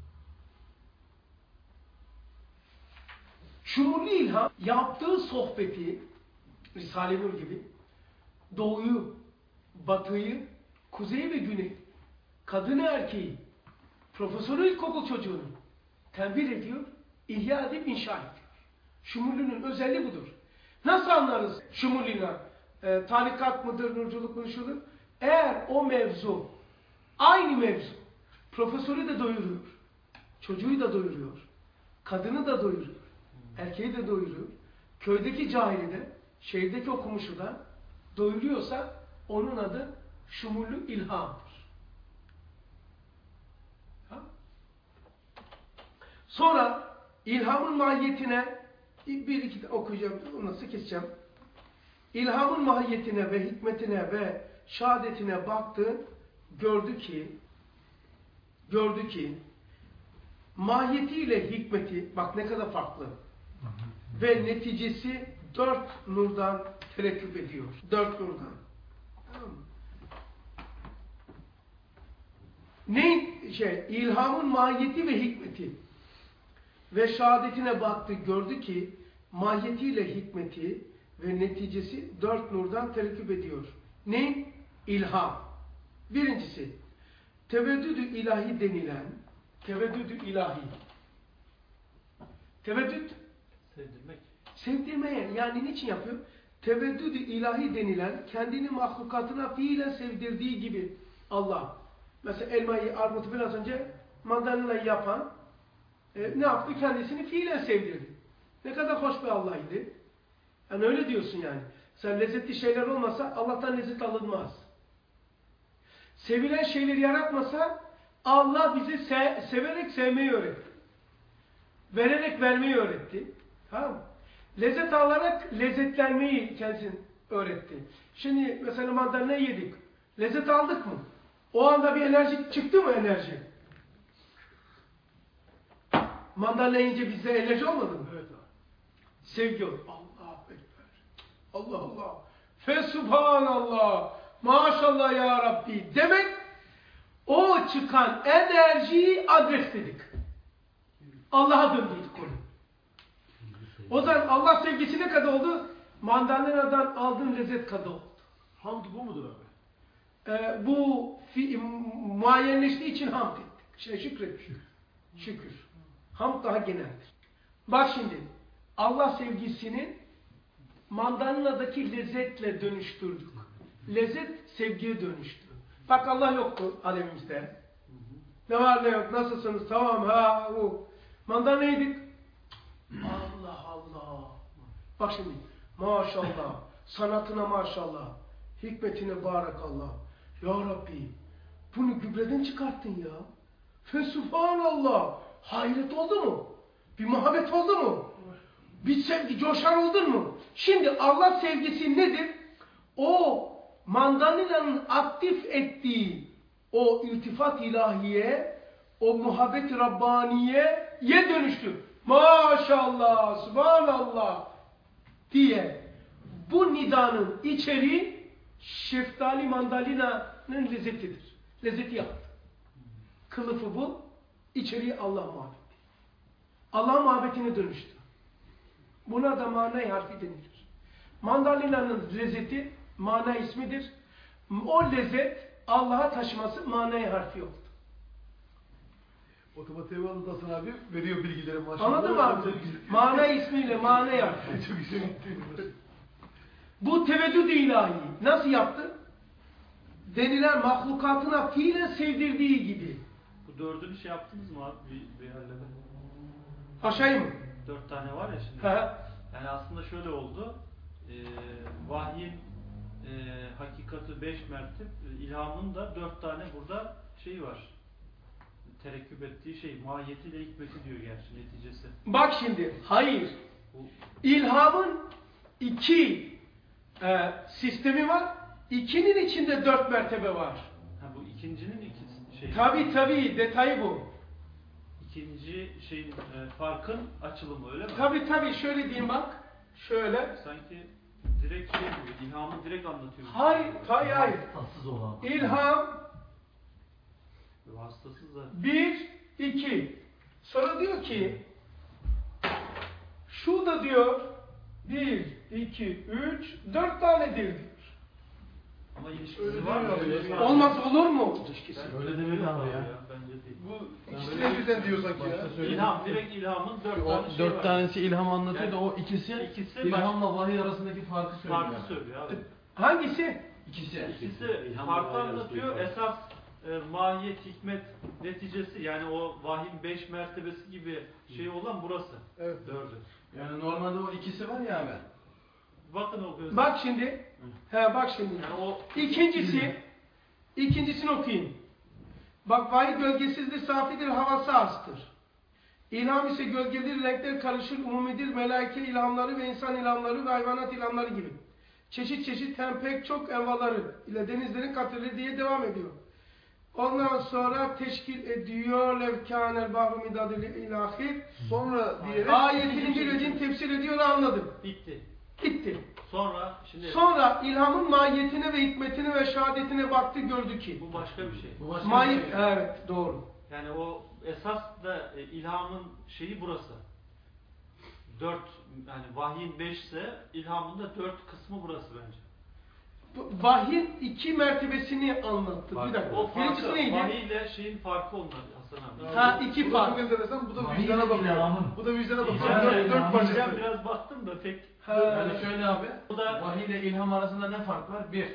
Şumullü ilham yaptığı sohbeti Risale-i Nur gibi doğuyu, batıyı, kuzeyi ve güneyi, kadını erkeği, profesörü ilkokul çocuğunu tembih ediyor, ihya edip inşa ediyor. Şumullünün özelliği budur. Nasıl anlarız şumullüne? Tarikat mıdır, nurculuk mudur, şudur? Eğer o mevzu, aynı mevzu, profesörü de doyuruyor, çocuğu da doyuruyor, kadını da doyuruyor, erkeği de doyuruyor, köydeki cahili de, şehirdeki okumuşu da doyuruyorsa onun adı şumullü ilhamdır. Ha? Sonra ilhamın mahiyetine bir iki okuyacağım, nasıl keseceğim. İlhamın mahiyetine ve hikmetine ve şehadetine baktı, gördü ki mahiyetiyle hikmeti, bak ne kadar farklı, ve neticesi 4 nurdan terekküp ediyor. 4 nurdan. Tamam mı? İlhamın mahiyeti ve hikmeti ve şehadetine baktı, gördü ki mahiyetiyle hikmeti ve neticesi 4 nurdan terekküp ediyor. Ne? İlham. Birincisi, teveddüd-ü ilahi denilen, teveddüd-ü ilahi. Teveddüd, Sevdirmek. sevdirmeye, yani niçin yapıyor? Teveddüd-ü ilahi denilen, kendini mahlukatına fiilen sevdirdiği gibi Allah. Mesela elmayı, armutu biraz önce mandalinayı yapan, ne yaptı? Kendisini fiilen sevdirdi. Ne kadar hoş bir Allah'ydı. Yani öyle diyorsun yani. Sen lezzetli şeyler olmasa Allah'tan lezzet alınmaz. Sevilen şeyleri yaratmasa Allah bizi severek sevmeyi öğretti. Vererek vermeyi öğretti. Tamam mı? Lezzet alarak lezzetlenmeyi kendisi öğretti. Şimdi mesela mandalina yedik. Lezzet aldık mı? O anda bir enerji çıktı mı enerji? Mandalina yiyince bizde enerji olmadı mı? Evet. Sevgi olur. Allah ekber. Allah Allah. Fesubhanallah. Maşallah ya Rabbi. Demek o çıkan enerjiyi adresledik. Allah'a döndürdük onu. O zaman Allah sevgisi ne kadar oldu? Mandalinadan aldığın lezzet kadar oldu. Hamd bu mudur abi? Bu muayyenleştiği için hamd ettik. Şükrettik. Şükür. Hamd daha geneldir. Bak şimdi. Allah sevgisinin mandalinadaki lezzetle dönüştürdük. Lezzet sevgiye dönüştü. Bak Allah yoktu alemimizde. Ne var ne yok, nasılsınız, tamam ha o. Mandalina yedik. Allah Allah. Bak şimdi maşallah, sanatına maşallah, hikmetine barakallah. Ya Rabbi bunu gübreden çıkarttın ya. Fesubhanallah. Hayret oldu mu? Bir muhabbet oldu mu? Bir sevgi, coşar oldun mu? Şimdi Allah sevgisi nedir? O mandalinanın aktif ettiği o iltifat ilahiye, o muhabbet-i Rabbaniye'ye dönüştü. maşallah, subhanallah diye bu nidanın içeriği şeftali mandalina'nın lezzetidir. Lezzeti yaptı. Kılıfı bu, içeriği Allah muhabbeti. Allah muhabbetine dönüştü. Buna da mana harfi denilir. Mandalina'nın lezzeti mana ismidir. O lezzet Allah'a taşıması manaya harfi yoktu. Otomatik Hasan abi veriyor bilgileri maşallah. Anladın mı abi? Mana ismiyle manaya harfi. Çok güzel. Bu teveddüd ilahi nasıl yaptı? Denilen mahlukatına fiilen sevdirdiği gibi. Bu dördünü şey yaptınız mı abi? Bir hallede. Aşağıya mı? 4 tane var ya şimdi. He. Yani aslında şöyle oldu. Vahyin hakikati 5 mertip, ilhamın da 4 tane burada şeyi var. Terekküp ettiği şey, mahiyetiyle hikmeti diyor gerçi neticesi. Bak şimdi, hayır. Bu, İlhamın 2 sistemi var. 2'nin içinde 4 mertebe var. ha, bu ikincinin ikisi şey. Tabii, detayı bu. İkinci şeyin farkın açılımı öyle mi? Tabii, şöyle diyeyim bak. Şöyle. Sanki direkt şey gibi, ilhamı direkt anlatıyor. Hayır. Tatsız olan. İlham Vasıtasız da. 1, 2. Sonra diyor ki şu da diyor 1, 2, 3, 4 tanedir diyor. Ama ilişkisi Öyle var mı? demiyor abi. Olmaz olur mu ilişkisi? Öyle demeli ama ya. Bence değil. Bu ikisine birden diyor sanki ya. İlham, direkt ilhamın 4 tane şey var. 4 tanesi ilham anlatıyor Yani da o ikisi ikisi ilhamla vahiy arasındaki farkı söylüyor. farkı yani. söylüyor abi. Hangisi? İkisi. İkisi İlhamla farkı vahiy anlatıyor. arasındaki Esas mahiyet, hikmet neticesi yani o vahyin 5 mertebesi gibi şey olan burası. Evet. 4'ü. Yani normalde o ikisi var ya abi. Bakın o göz. Bak şimdi. Bak şimdi. Yani o İkincisini okuyayım. Bak vahiy gölgesizdir, safidir, havası azdır. İlham ise gölgedir, renkler karışır, umumidir, melaike ilhamları ve insan ilhamları ve hayvanat ilhamları gibi. Çeşit çeşit hem pek çok envaları ile denizlerin katırları diye devam ediyor. Ondan sonra teşkil ediyor levkânel bahru midadil ilahir. Sonra diyerek Ayetinin dilediğini tefsir ediyor, anladım. bitti. Gitti. Sonra şimdi Sonra ilhamın mahiyetine ve hikmetine ve şehadetine baktı, gördü ki. bu başka bir şey. Bu başka Mahiyet, bir şey. evet doğru. Yani o esas da ilhamın şeyi burası. 4 yani vahyin 5 ise ilhamın da 4 kısmı burası bence. Vahyin 2 mertebesini anlattı. Bir dakika. O Birincisi farkı, neydi? vahiy ile şeyin farkı onlar Hasan abi. Ha, 2 Bu da çok fark. enteresan. Bu da Vahiy vicdana bakıyor. ilhamın. Bu da vicdana bakıyor. Diyeceğim, Dört parçası. biraz baktım da pek Yani şöyle abi, Bu da- vahiy ile ilham arasında ne fark var? Bir,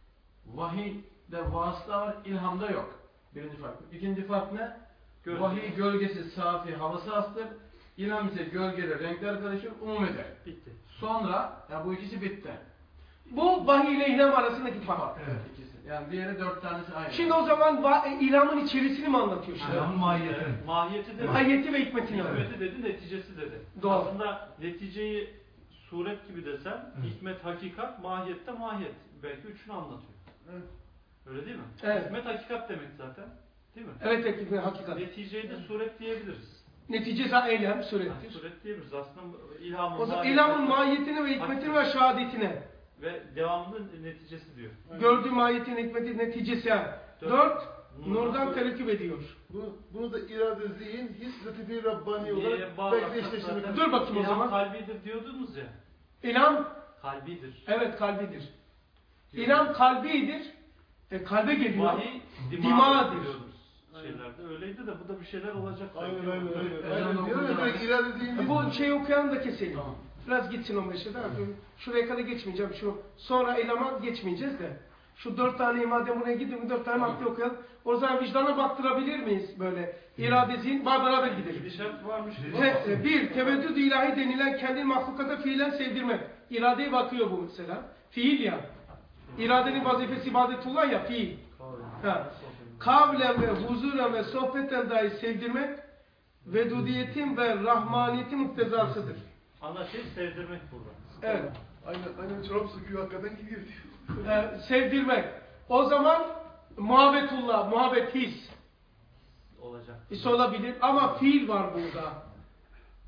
vahiyde vasıta var, ilhamda yok. Birinci fark. İkinci fark ne? Gölge. Vahiy gölgesi, safi, havası astır. İlham ise gölgeler, renkler karışır, umum eder. bitti. Sonra, ya bu ikisi bitti. Bu vahiy ile ilham arasındaki fark. Evet, ikisi. Yani diğeri 4 tanesi aynı. Şimdi o zaman ilhamın içerisini mi anlatıyor şimdi? İlhamın mahiyeti. Mahiyeti de Mahiyeti ve hikmetini. hikmeti dedi, neticesi dedi. Doğru. Aslında neticeyi suret gibi desem, Evet. hikmet, hakikat, mahiyette mahiyet. Belki üçünü anlatıyor. Evet. Öyle değil mi? Evet. Hikmet hakikat demek zaten. Değil mi? Evet, hakikat. Neticeyi de suret diyebiliriz. Neticesi eylem, surettir. Suret diyebiliriz. Aslında ilhamın, O zaman mahiyeti- ilhamın mahiyetine ve hikmetine ve şehadetine. ve devamının neticesi diyor. Gördüğü mahiyetin hikmeti neticesi. 4. Nurdan terekküp ediyor. Bunu da irade, zihin, his, latife-i Rabbani Niye olarak bağlarsak belki eşleştirmek. zaten Dur bakayım o ilham zaman. kalbidir diyordunuz ya. İlham, Kalbidir. evet kalbidir. İlham kalbidir. Kalbe geliyor. Vahiy Dimağıdır. diyoruz şeylerde. Öyleydi de bu da bir şeyler olacak. Aynen. Ezan Aynen. Diyor ya okundu direkt abi. irade, zihin, his. Bu şeyi okuyan da keselim. Tamam. Biraz gitsin 15'e de. Şuraya kadar geçmeyeceğim. Şu sonra ilhama geçmeyeceğiz de. Şu 4 tane madem buraya gidin 4 tane madde okuyalım. O zaman vicdana baktırabilir miyiz böyle? İrade, zihin, beraber gidelim. Gidişat varmış. Bir, teveddüd ilahi denilen kendi mahlukata fiilen sevdirmek. İradeye bakıyor bu mesela. Fiil ya. İradenin vazifesi ibadetullah ya, fiil. Ha. Kavlen ve huzuren ve sohbeten dahi sevdirmek, vedudiyetin ve rahmaniyetin muktezasıdır. Ana şey sevdirmek burada. Evet. Aynen çorap sıkıyor hakikaten gidiyor diyor. Sevdirmek. O zaman muhabbetullah, muhabbet his. Olacak. His olabilir ama fiil var burada.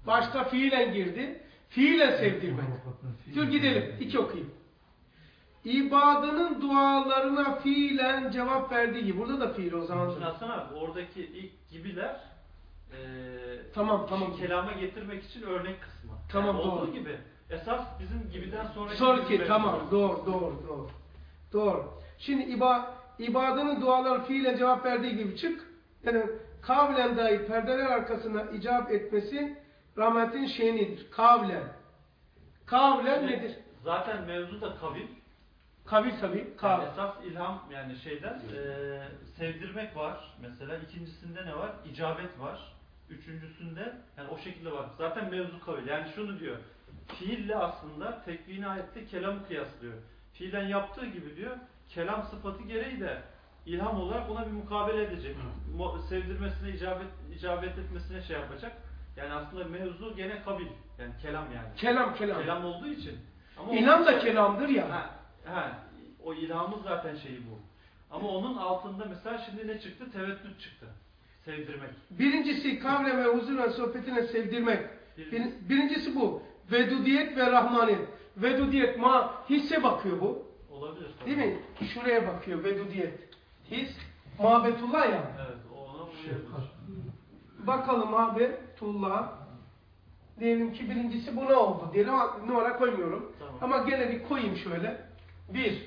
Başta fiilen girdi. Fiilen sevdirmek. Dur gidelim. 2 okuyayım. İbadının dualarına fiilen cevap verdiği gibi. Burada da fiil o zaman. Şimdi Hasan abi oradaki ilk gibiler Tamam. kelama getirmek için örnek kısmı. Tamam, yani olduğu doğru. gibi. Esas bizim gibiden Sonraki gibi tamam. veriyoruz. Doğru. Şimdi ibadının dualarına fiilen cevap verdiği gibi çık. Yani kavlen dahi perdeler arkasına icap etmesi rahmetin şeyinidir. Kavlen nedir? Zaten mevzu da kavil. Kavil tabii. Yani esas ilham yani şeyden sevdirmek var mesela. İkincisinde ne var? İcabet var. Üçüncüsünde yani o şekilde var. Zaten mevzu kavil. Yani şunu diyor. Fiille aslında tekvini ayette kelamı kıyaslıyor. Fiilen yaptığı gibi diyor. Kelam sıfatı gereği de ilham olarak ona bir mukabele edecek. Sevdirmesine, icabet etmesine şey yapacak. Yani aslında mevzu gene kavil. Yani kelam yani. Kelam. Olduğu için. Ama İlham da kelamdır ya. O ilhamın zaten şeyi bu. Ama onun altında mesela şimdi ne çıktı? Teveddüt çıktı. Sevdirmek. Birincisi kavle ve huzur ve sohbetine sevdirmek. Birincisi bu. Vedudiyet ve rahmaniyet. Vedudiyet hisse bakıyor bu. Olabilir. Değil mi? Şuraya bakıyor vedudiyet. His, muhabbetullah ya. Evet, ona uyabilir. Bakalım muhabbetullah. Diyelim ki birincisi bu ne oldu diyelim ama numara koymuyorum. Tamam. Ama gene bir koyayım şöyle. 1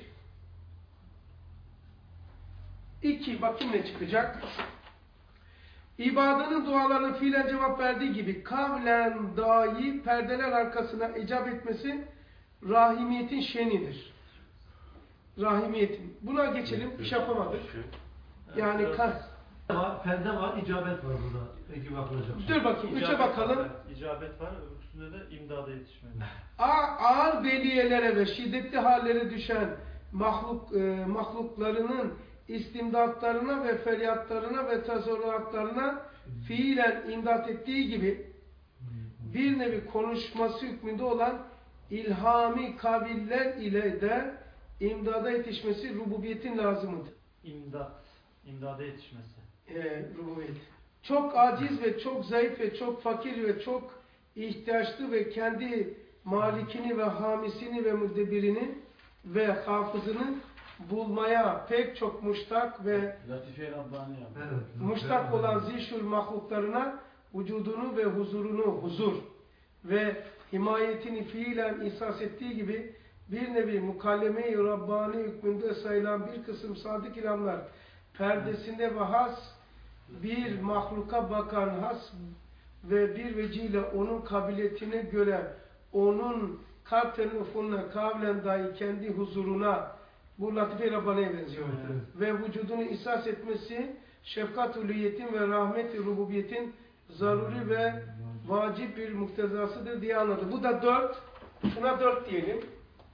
2 bakayım ne çıkacak. İbadanın dualarına fiilen cevap verdiği gibi kavlen dahi perdeler arkasına icap etmesi rahimiyetin şenidir. Rahimiyetin. Buna geçelim. İş yapamadık. Yani Perde var, icabet var burada. Peki bakılacak. dur bakayım. 3'e bakalım. Evet, icabet var. Öbürsünde de imdada yetişmek. Ağır beliyelere ve şiddetli hallere düşen mahluklarının istimdatlarına ve feryatlarına ve tezahüratlarına fiilen imdat ettiği gibi bir nevi konuşması hükmünde olan ilhami kaviller ile de imdada yetişmesi rububiyetin lazımıdır. İmdada yetişmesi. Rububiyet. Çok aciz ve çok zayıf ve çok fakir ve çok ihtiyaçlı ve kendi malikini ve hamisini ve müddebirini ve hafızını bulmaya pek çok muştak ve Latife Rabbani yaptı. muştak olan zişur mahluklarına vücudunu ve huzur ve himayetini fiilen ihsas ettiği gibi bir nevi mukalleme-i Rabbani hükmünde sayılan bir kısım sadık ilhamlar perdesinde ve has bir mahluka bakan has ve bir vecihle onun kabiliyetine göre onun kalpten ufkununa kavlen dahi kendi huzuruna bu Latife-i Rabbani'ye benziyor. Evet. Ve vücudunu ihsas etmesi şefkat-ı ülüyetin ve rahmet-i rububiyetin zaruri ve vacip bir muktezasıdır diye anladı. Bu da 4. Şuna 4 diyelim.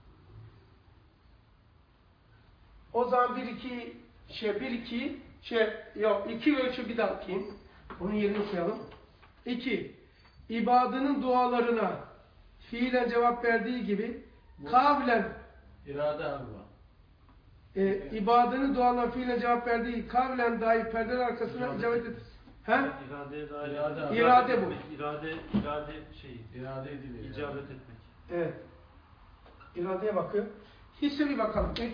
O zaman 2 ölçü bir daha atayım. Onun yerini koyalım. 2. İbadının dualarına fiilen cevap verdiği gibi kavlen İrade abi var. İbadının dualarına fiilen cevap verdiği kavlen dahi perdeler arkasına icabet et. İradeye dair. İrade bu. İrade şeyi. İrade edilir. İcabet etmek. Evet. İradeye bakıyor. Hisse bir bakalım. 3.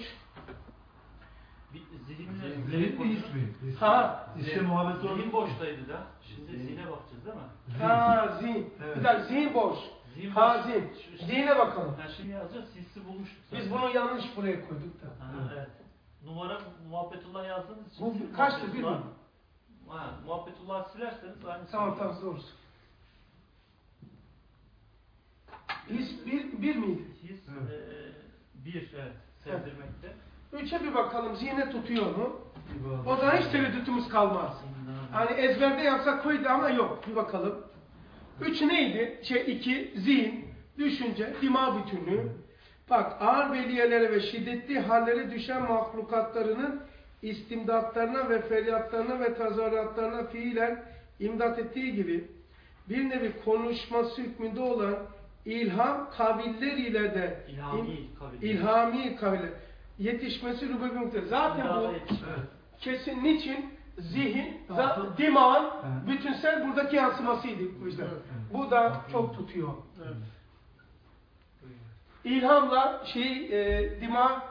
Zihin mi his mi? İşte muhabbet oldu. Zihin boştaydı da. Şimdi zihne bakacağız değil mi? Zihin. Evet. Bir dakika zihin boş. Zihin Zihin. Zihine bakalım. Şimdi yazacağız. Hissi bulmuştuk zaten. Biz bunu yanlış buraya koyduk da. Evet. Numara muhabbetullah yazdığınız için. Bu kaçtı? 1 mi? Muhabbetullah silerseniz aynı. Tamam doğrusu. His 1 miydi? His 1 evet. Sevdirmekte. 3'e bir bakalım zihne tutuyor mu? O zaman hiç tereddütümüz kalmaz. Hani ezberde yapsak koydu ama yok. Bir bakalım. 3 neydi? 2 zihin, düşünce, dima bütünlüğü. Bak ağır veliyelere ve şiddetli hallere düşen mahlukatlarının istimdatlarına ve feryatlarına ve tezahüratlarına fiilen imdat ettiği gibi bir nevi konuşması hükmünde olan ilham kaviller ile de ilhami kaviller yetişmesi rububi muhtezası. Zaten bu kesin niçin? zihin, Akıl. dimağın Evet. bütünsel buradaki yansımasıydı vicdan. Bu da çok tutuyor. Evet. İlhamla dimağ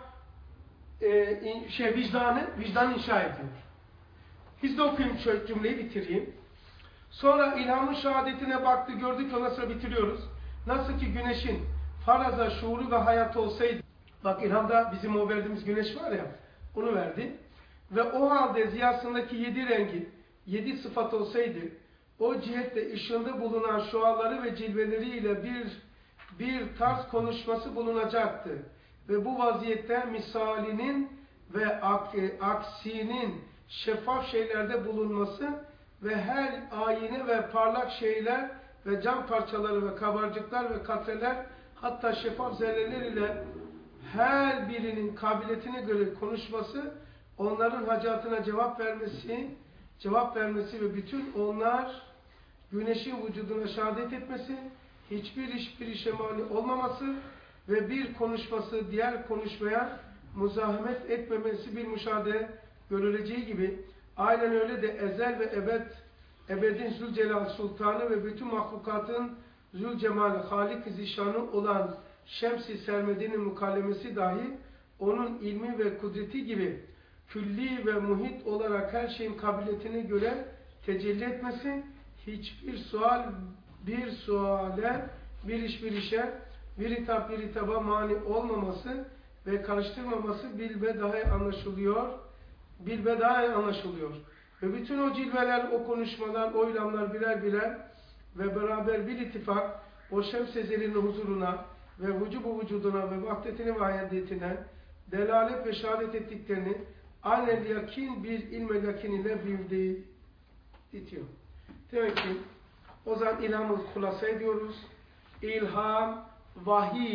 vicdanı inşa ediyor. Biz de okuyayım şu cümleyi bitireyim. Sonra ilhamın şehadetine baktı, gördük, ondan sonra bitiriyoruz. Nasıl ki güneşin faraza, şuuru ve hayatı olsaydı, bak ilhamda bizim o verdiğimiz güneş var ya, onu verdi. Ve o halde ziyasındaki 7 rengi, 7 sıfat olsaydı, o cihette ışığında bulunan şuaları ve cilveleriyle bir tarz konuşması bulunacaktı. Ve bu vaziyette misalinin ve aksinin şeffaf şeylerde bulunması ve her ayine ve parlak şeyler ve cam parçaları ve kabarcıklar ve katreler, hatta şeffaf zerreler ile her birinin kabiliyetine göre konuşması, onların hacatına cevap vermesi ve bütün onlar güneşin vücuduna şehadet etmesi, hiçbir işe mani olmaması ve bir konuşması diğer konuşmaya muzahamet etmemesi bir müşahede görüleceği gibi, aynen öyle de ezel ve ebedin Zülcelal Sultanı ve bütün mahlukatın Zülcemal Halik-i Zişanı olan Şems-i Sermedi'nin mukallemesi dahi onun ilmi ve kudreti gibi külli ve muhit olarak her şeyin kabiliyetine göre tecelli etmesi, hiçbir sual bir suale, bir iş bir işe, bir hitap bir hitaba mani olmaması ve karıştırmaması bilbedahi anlaşılıyor. Ve bütün o cilveler, o konuşmalar, o ilamlar birer birer ve beraber bir ittifak o Şems-i Ezeli'nin huzuruna ve vücubu vücuduna ve vahdetine ve hayadiyetine delalet ve şehadet ettiklerini aynen yakin bir ilme yakin ile bildiği itiyor. Demek ki o zaman ilhamı kulasa ediyoruz. İlham, vahiy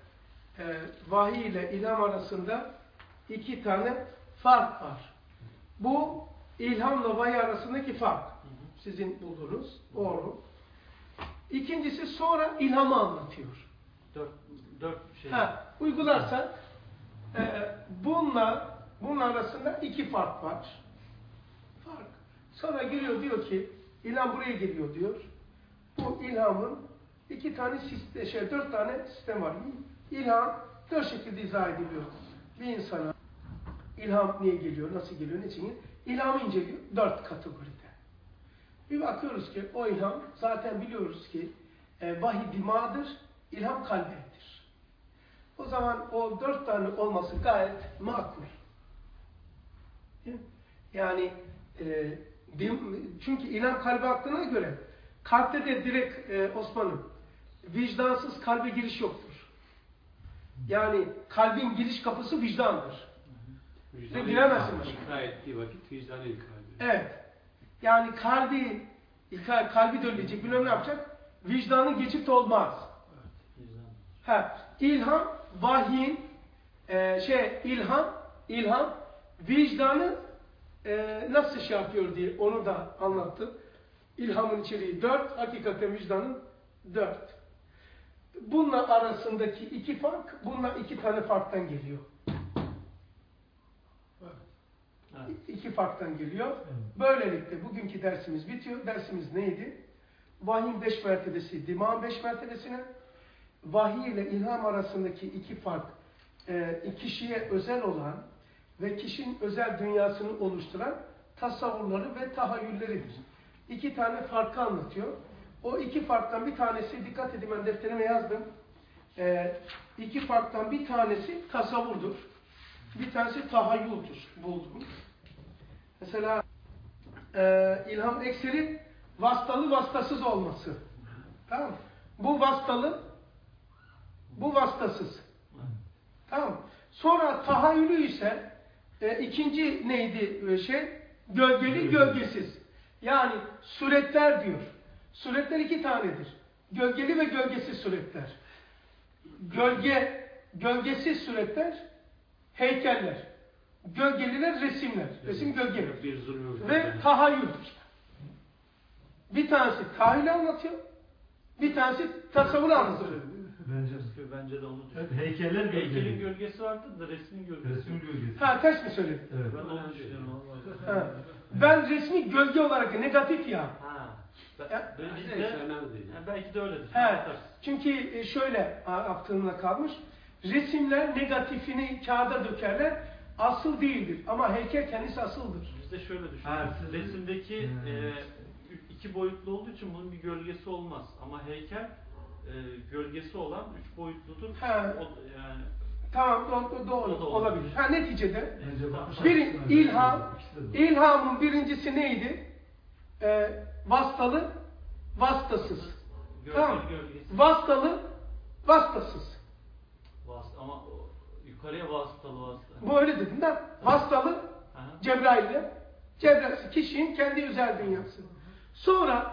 ile ilham arasında 2 tane fark var. Bu ilhamla vahiy arasındaki fark. Sizin bulduğunuz. Doğru. İkincisi sonra ilhamı anlatıyor. 4 şey. Uygularsak bunun arasında 2 fark var. Sonra geliyor diyor ki ilham buraya geliyor diyor. Bu ilhamın 4 tane sistem var. İlham 4 şekilde izah ediliyor. Bir insana ilham niye geliyor, nasıl geliyor, niçin? İlhamı inceliyor 4 kategoride. Bir bakıyoruz ki o ilham zaten biliyoruz ki vahiy dimağdır, ilham kalbidir. O zaman o 4 tane olması gayet makul. Yani çünkü ilham kalbe aklına göre kalpte de direkt Osman'ım vicdansız kalbe giriş yoktur. Yani kalbin giriş kapısı vicdandır. Ve giremezsin. İkra ettiği vakit vicdanı ikra ediyor. Evet. Yani kalbi dönleyecek, bilmem ne yapacak? Vicdanın geçip de olmaz. İlham, vahyin ilham vicdanı nasıl şey yapıyor diye onu da anlattı. İlhamın içeriği 4, hakikaten vicdanın 4. Bununla arasındaki 2 fark, bununla 2 tane farktan geliyor. 2 farktan geliyor. Böylelikle bugünkü dersimiz bitiyor. Dersimiz neydi? Vahyin 5 mertebesi, dimağın 5 mertebesine, vahiy ile ilham arasındaki 2 fark, kişiye özel olan ve kişinin özel dünyasını oluşturan tasavvurları ve tahayyülleridir. 2 tane farkı anlatıyor. O 2 farktan bir tanesi, dikkat edin ben defterime yazdım. 2 farktan bir tanesi tasavvurdur. Bir tanesi tahayyüldür. Buldum. Mesela ilham ekseri vasıtalı vasıtasız olması. Tamam mı? Bu vasıtalı, bu vasıtasız. Tamam mı? Sonra tahayyülü ise ikinci neydi gölgeli gölgesiz. Yani suretler diyor. Suretler 2 tanedir. Gölgeli ve gölgesiz suretler. Gölgesiz suretler heykeller. Gölgeliler resimler. Resim gölgeli. Ve tahayyüldür. Bir tanesi tahayyülü anlatıyor. Bir tanesi tasavvuru anlatıyor. Bence de onu düşünüyorum. Heykeller gölgeli. Heykelin gölgesi vardır da resmin gölgesi. Resmin gölgesi. Ters mi söyledim? Evet. Ben onu düşünüyorum. Ben resmi gölge olarak negatif ya. Ha. Ya, Bizde, Neyse, önemli değil. belki de öyledir. Evet. Bakarsın. Çünkü şöyle aklımda kalmış. Resimler negatifini kağıda dökerler. Asıl değildir. Ama heykel kendisi asıldır. Bizde şöyle Ha, düşünüyoruz. siz- Resimdeki iki boyutlu olduğu için bunun bir gölgesi olmaz. Ama heykel gölgesi olan üç boyutludur. Ha. Yani Tamam, doğru O da olabilir. Ha, neticede Bence bakış bir açısından ilham, ikisi de doğru. ilhamın birincisi neydi? Vasıtalı, vasıtasız. Tamam. gölgesi. Vasıtalı, vasıtasız. Ama yukarıya vasıtalı. Bu öyle dedim de. Vasıtalı, Aha. Cebrail'le. Cebrail, kişinin kendi özel dünyası. Sonra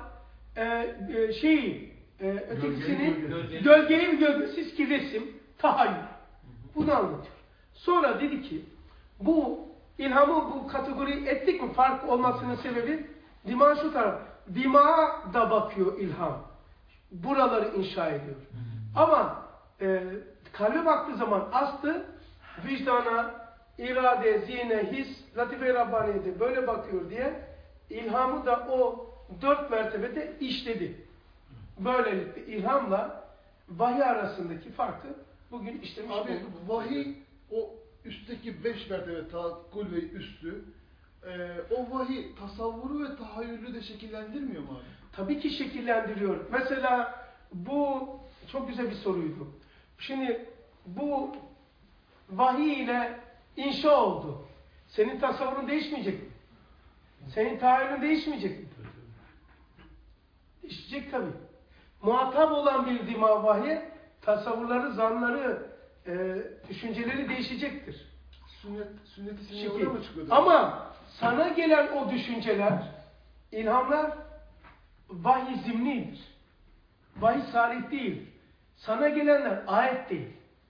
ötekisinin gölgeli bir gölgesiz ki resim, tahayyül. Bunu anlatıyor. Sonra dedi ki, bu ilhamı bu kategori ettik mi fark olmasının sebebi dima şu taraf. Dimağa da bakıyor ilham. Buraları inşa ediyor. Ama kalbe baktığı zaman aslı vicdana, irade, zihne, his, latife-i Rabbaniye'de böyle bakıyor diye ilhamı da o 4 mertebede işledi. Böylelikle ilhamla vahiy arasındaki farkı bugün işlemiş Abi olduk. vahiy o üstteki 5 mertebe taakkul ve üstü o vahiy tasavvuru ve tahayyülü de şekillendirmiyor mu abi? Tabii ki şekillendiriyor. Mesela bu çok güzel bir soruydu. Şimdi bu vahiy ile inşa oldu. Senin tasavvurun değişmeyecek mi? Senin tahayyülün değişmeyecek mi? Değişecek tabii. Muhatap olan bir dima vahiy, tasavvurları, zanları, düşünceleri değişecektir. Sünneti sinye Şekil. orada mı çıkıyor? Ama sana gelen o düşünceler, ilhamlar vahiy zimnidir. Vahiy sarih değil. Sana gelenler ayet değil.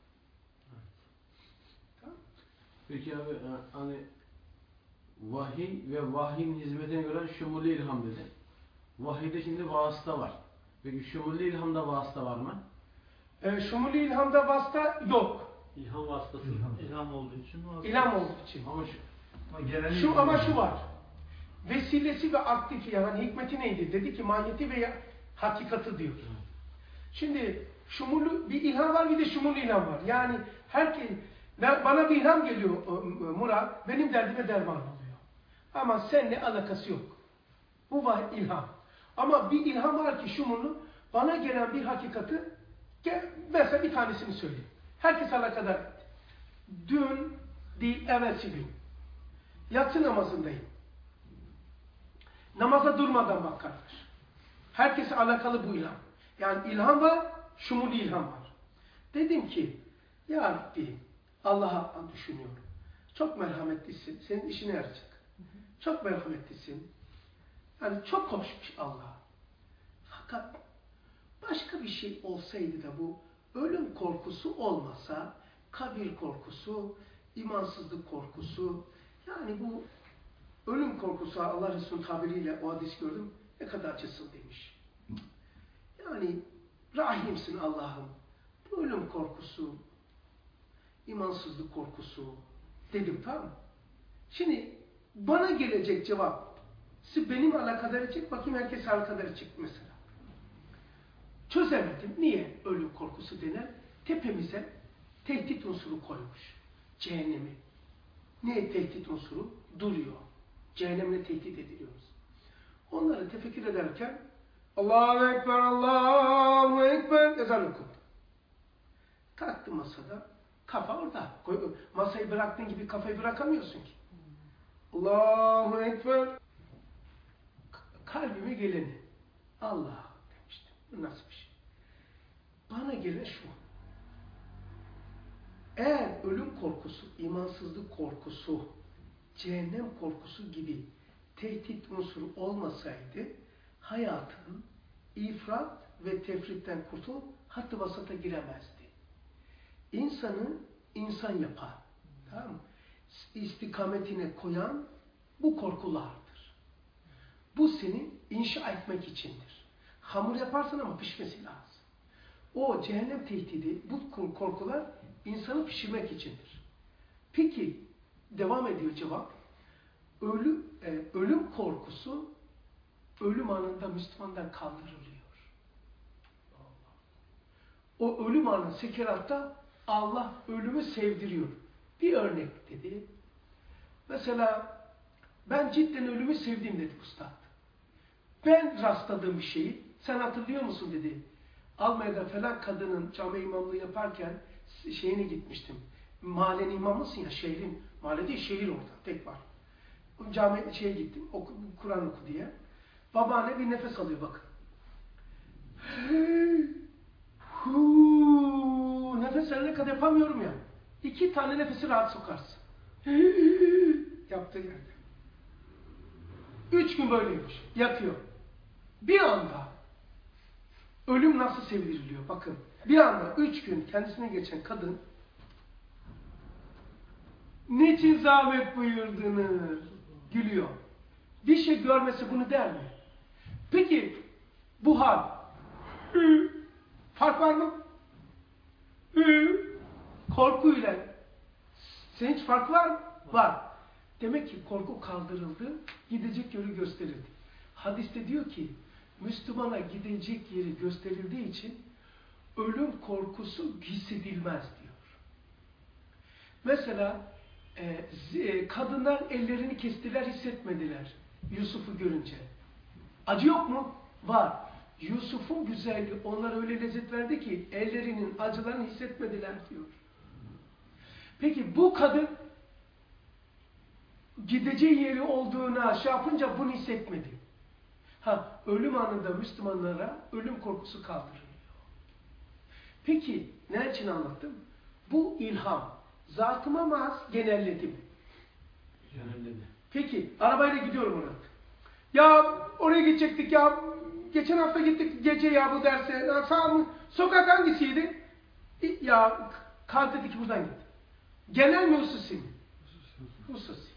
Peki abi hani vahiy ve vahyin hizmetine göre şumuli ilham dedi. Vahiyde şimdi vasıta var. Peki şumuli ilhamda vasıta var mı? Şumuli ilhamda vasıta yok. İlham vasıtası. İlham olduğu için vasıta. İlham olduğu için. Ama Ama genel Ama şu var. Vesilesi ve aktifi yani hikmeti neydi? Dedi ki mahiyeti ve hakikati diyor. Şimdi şumulu bir ilham var bir de şumulu ilham var. Yani herkes bana bir ilham geliyor Murat, benim derdime derman oluyor. Ama seninle alakası yok. Bu var ilham. Ama bir ilham var ki şumulu bana gelen bir hakikati mesela bir tanesini söyleyeyim. Herkes alakadar. Dün değil evvelsi gün. Yatsı namazındayım. Namaza durmadan bak kardeş. Herkese alakalı bu ilham. Yani ilham var, şumul ilham var. Dedim ki, ya Rabbi, Allah'a düşünüyorum. Çok merhametlisin, senin işine yarayacak. Çok merhametlisin. Yani çok hoşmuş Allah. Fakat başka bir şey olsaydı da bu ölüm korkusu olmasa, kabir korkusu, imansızlık korkusu, yani bu ölüm korkusu Allah Resulü'nün tabiriyle o hadis gördüm, ne kadar acısın demiş. Yani rahimsin Allah'ım. Bu ölüm korkusu, imansızlık korkusu dedim, tamam mı? Şimdi bana gelecek cevap, siz benim alakadar edecek, bakayım herkes alakadar edecek mesela. Çözemedim. Niye ölüm korkusu denen? Tepemize tehdit unsuru koymuş. Cehennemi. Ne tehdit unsuru? Duruyor. Cehennemle tehdit ediliyoruz. Onları tefekkür ederken Allahu Ekber, Allahu Ekber ezan okundu. Kalktı masada. Kafa orada. Masayı bıraktığın gibi kafayı bırakamıyorsun ki. Allahu Ekber. Kalbime geleni. Allah demiştim. Bu nasıl bir şey? Bana gelen şu. Eğer ölüm korkusu, imansızlık korkusu, cehennem korkusu gibi tehdit unsuru olmasaydı hayatın ifrat ve tefritten kurtulup hatta vasata giremezdi. İnsanı insan yapar. Tamam mı? İstikametine koyan bu korkulardır. Bu seni inşa etmek içindir. Hamur yaparsın ama pişmesi lazım. O cehennem tehdidi, bu korkular insanı pişirmek içindir. Peki, devam ediyor cevap. ölüm korkusu ölüm anında Müslümandan kaldırılıyor. O ölüm anı sekeratta Allah ölümü sevdiriyor. Bir örnek dedi. Mesela ben cidden ölümü sevdim dedi Üstad. Ben rastladığım bir şeyi sen hatırlıyor musun dedi. Almanya'da falan kadının cami imamlığı yaparken şeyine gitmiştim. Mahallenin imamısın ya, şehrin. Mahalle değil, şehir orada. Tek var. Cami gittim. Kur'an oku diye. Babaanne bir nefes alıyor bakın. Nefes alana kadar yapamıyorum ya. 2 tane nefesi rahat sokarsın. Yaptığı yerde. 3 gün böyleymiş. Yatıyor. Bir anda ölüm nasıl seviliriliyor? Bakın. Bir anda 3 gün kendisine geçen kadın niçin zahmet buyurdunuz? Gülüyor. Bir şey görmesi bunu der mi? Peki bu hal fark var mı? Korkuyla senin hiç fark var mı? Var. Demek ki korku kaldırıldı, gidecek yeri gösterildi. Hadiste diyor ki Müslümana gidecek yeri gösterildiği için ölüm korkusu hissedilmez diyor. Mesela kadınlar ellerini kestiler, hissetmediler Yusuf'u görünce. Acı yok mu? Var. Yusuf'un güzelliği onlara öyle lezzet verdi ki ellerinin acılarını hissetmediler diyor. Peki bu kadın gideceği yeri olduğuna yapınca bunu hissetmedi. Ölüm anında Müslümanlara ölüm korkusu kaldırılıyor. Peki ne için anlattım? Bu ilham. Zatıma mahas genelledim. Genelledi. Peki arabayla gidiyorum ona. Ya oraya gidecektik ya. Geçen hafta gittik gece ya bu derse. Sağ mı? Sokak hangisiydi? Ya kal dedi ki buradan git. Genel mi hususi mi? Hususi.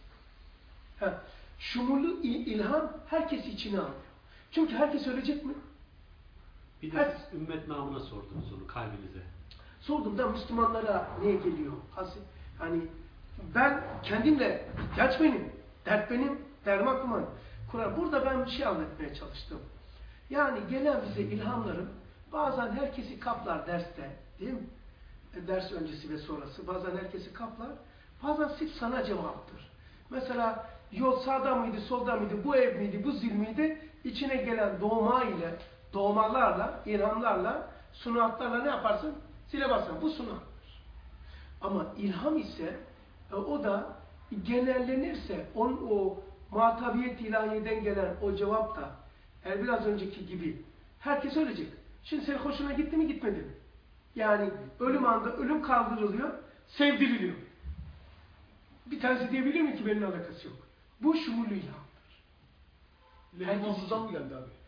Şumurlu ilham herkes içine alıyor. Çünkü herkes ölecek mi? Bir de siz ümmet namına sordunuz onu kalbinize. Sordum da Müslümanlara niye geliyor? Hani ben kendimle, ihtiyaç benim, dert benim, derman kuman. Kur'an. Burada ben bir şey anlatmaya çalıştım. Yani gelen bize ilhamların bazen herkesi kaplar derste, değil mi? Ders öncesi ve sonrası. Bazen herkesi kaplar, bazen sırf sana cevaptır. Mesela yol sağda mıydı, solda mıydı, bu ev miydi, bu zil miydi? İçine gelen doğmalarla, ilhamlarla, sunuatlarla ne yaparsın? Zile basın. Bu sunattır. Ama ilham ise o da genellenirse o muhatabiyet ilahiyeden gelen o cevap da biraz önceki gibi herkes ölecek. Şimdi senin hoşuna gitti mi gitmedi mi? Yani ölüm anında ölüm kaldırılıyor, sevdiriliyor. Bir tanesi diyebilir mi ki benimle alakası yok? Bu şumurlu ilhamdır. Levh-i Mahfuz'dan mı geldi abi?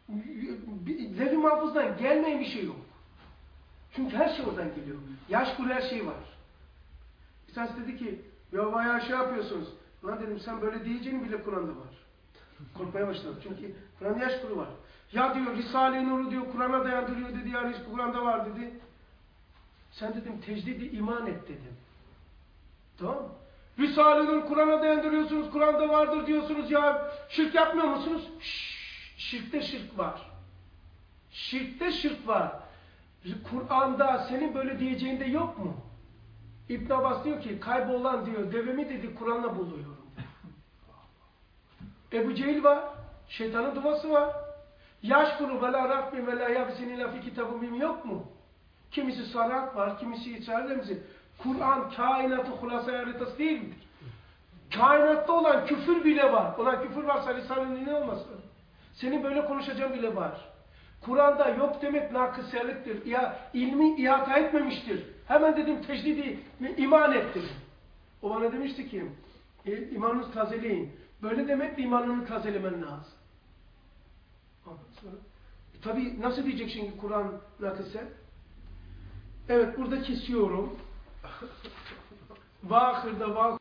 Levh-i Mahfuz'dan gelmeyen bir şey yok. Çünkü her şey oradan geliyor. Yaş kuru her şey var. Bir tanesi dedi ki ya bayağı şey yapıyorsunuz. Lan dedim sen böyle diyeceğini bile Kur'an'da var. Korkmaya başladım. Çünkü Kur'an'da yaş kuru var. Ya diyor Risale-i Nur'u diyor Kur'an'a dayandırıyor dedi. Yani Kur'an'da var dedi. Sen dedim tecdidi iman et dedim. Tamam mı? Risale-i Nur Kur'an'a dayandırıyorsunuz. Kur'an'da vardır diyorsunuz ya. Şirk yapmıyor musunuz? Şirkte şirk var. Şirkte şirk var. Kur'an'da senin böyle diyeceğinde yok mu? İbn Abbas diyor ki kaybolan diyor devemi dedi Kur'an'la buluyorum. Ebu Cehil var. Şeytanın duası var. Yaş kuru ve la rabbi ve la yabzini la fi kitabı mim yok mu? Kimisi sarat var, kimisi içerlemesi. Kur'an kainatı hulasa haritası değil midir? Kainatta olan küfür bile var. Olan küfür varsa Risale-i ne olmasın? Senin böyle konuşacağın bile var. Kur'an'da yok demek nakıserliktir. İlmi ihata etmemiştir. Hemen dedim tecdidi iman ettim. O bana demişti ki imanınızı tazeleyin. Böyle demek de imanını tazelemen lazım. Tabi nasıl diyecek şimdi Kur'an nakıser? Evet burada kesiyorum. Vâhırda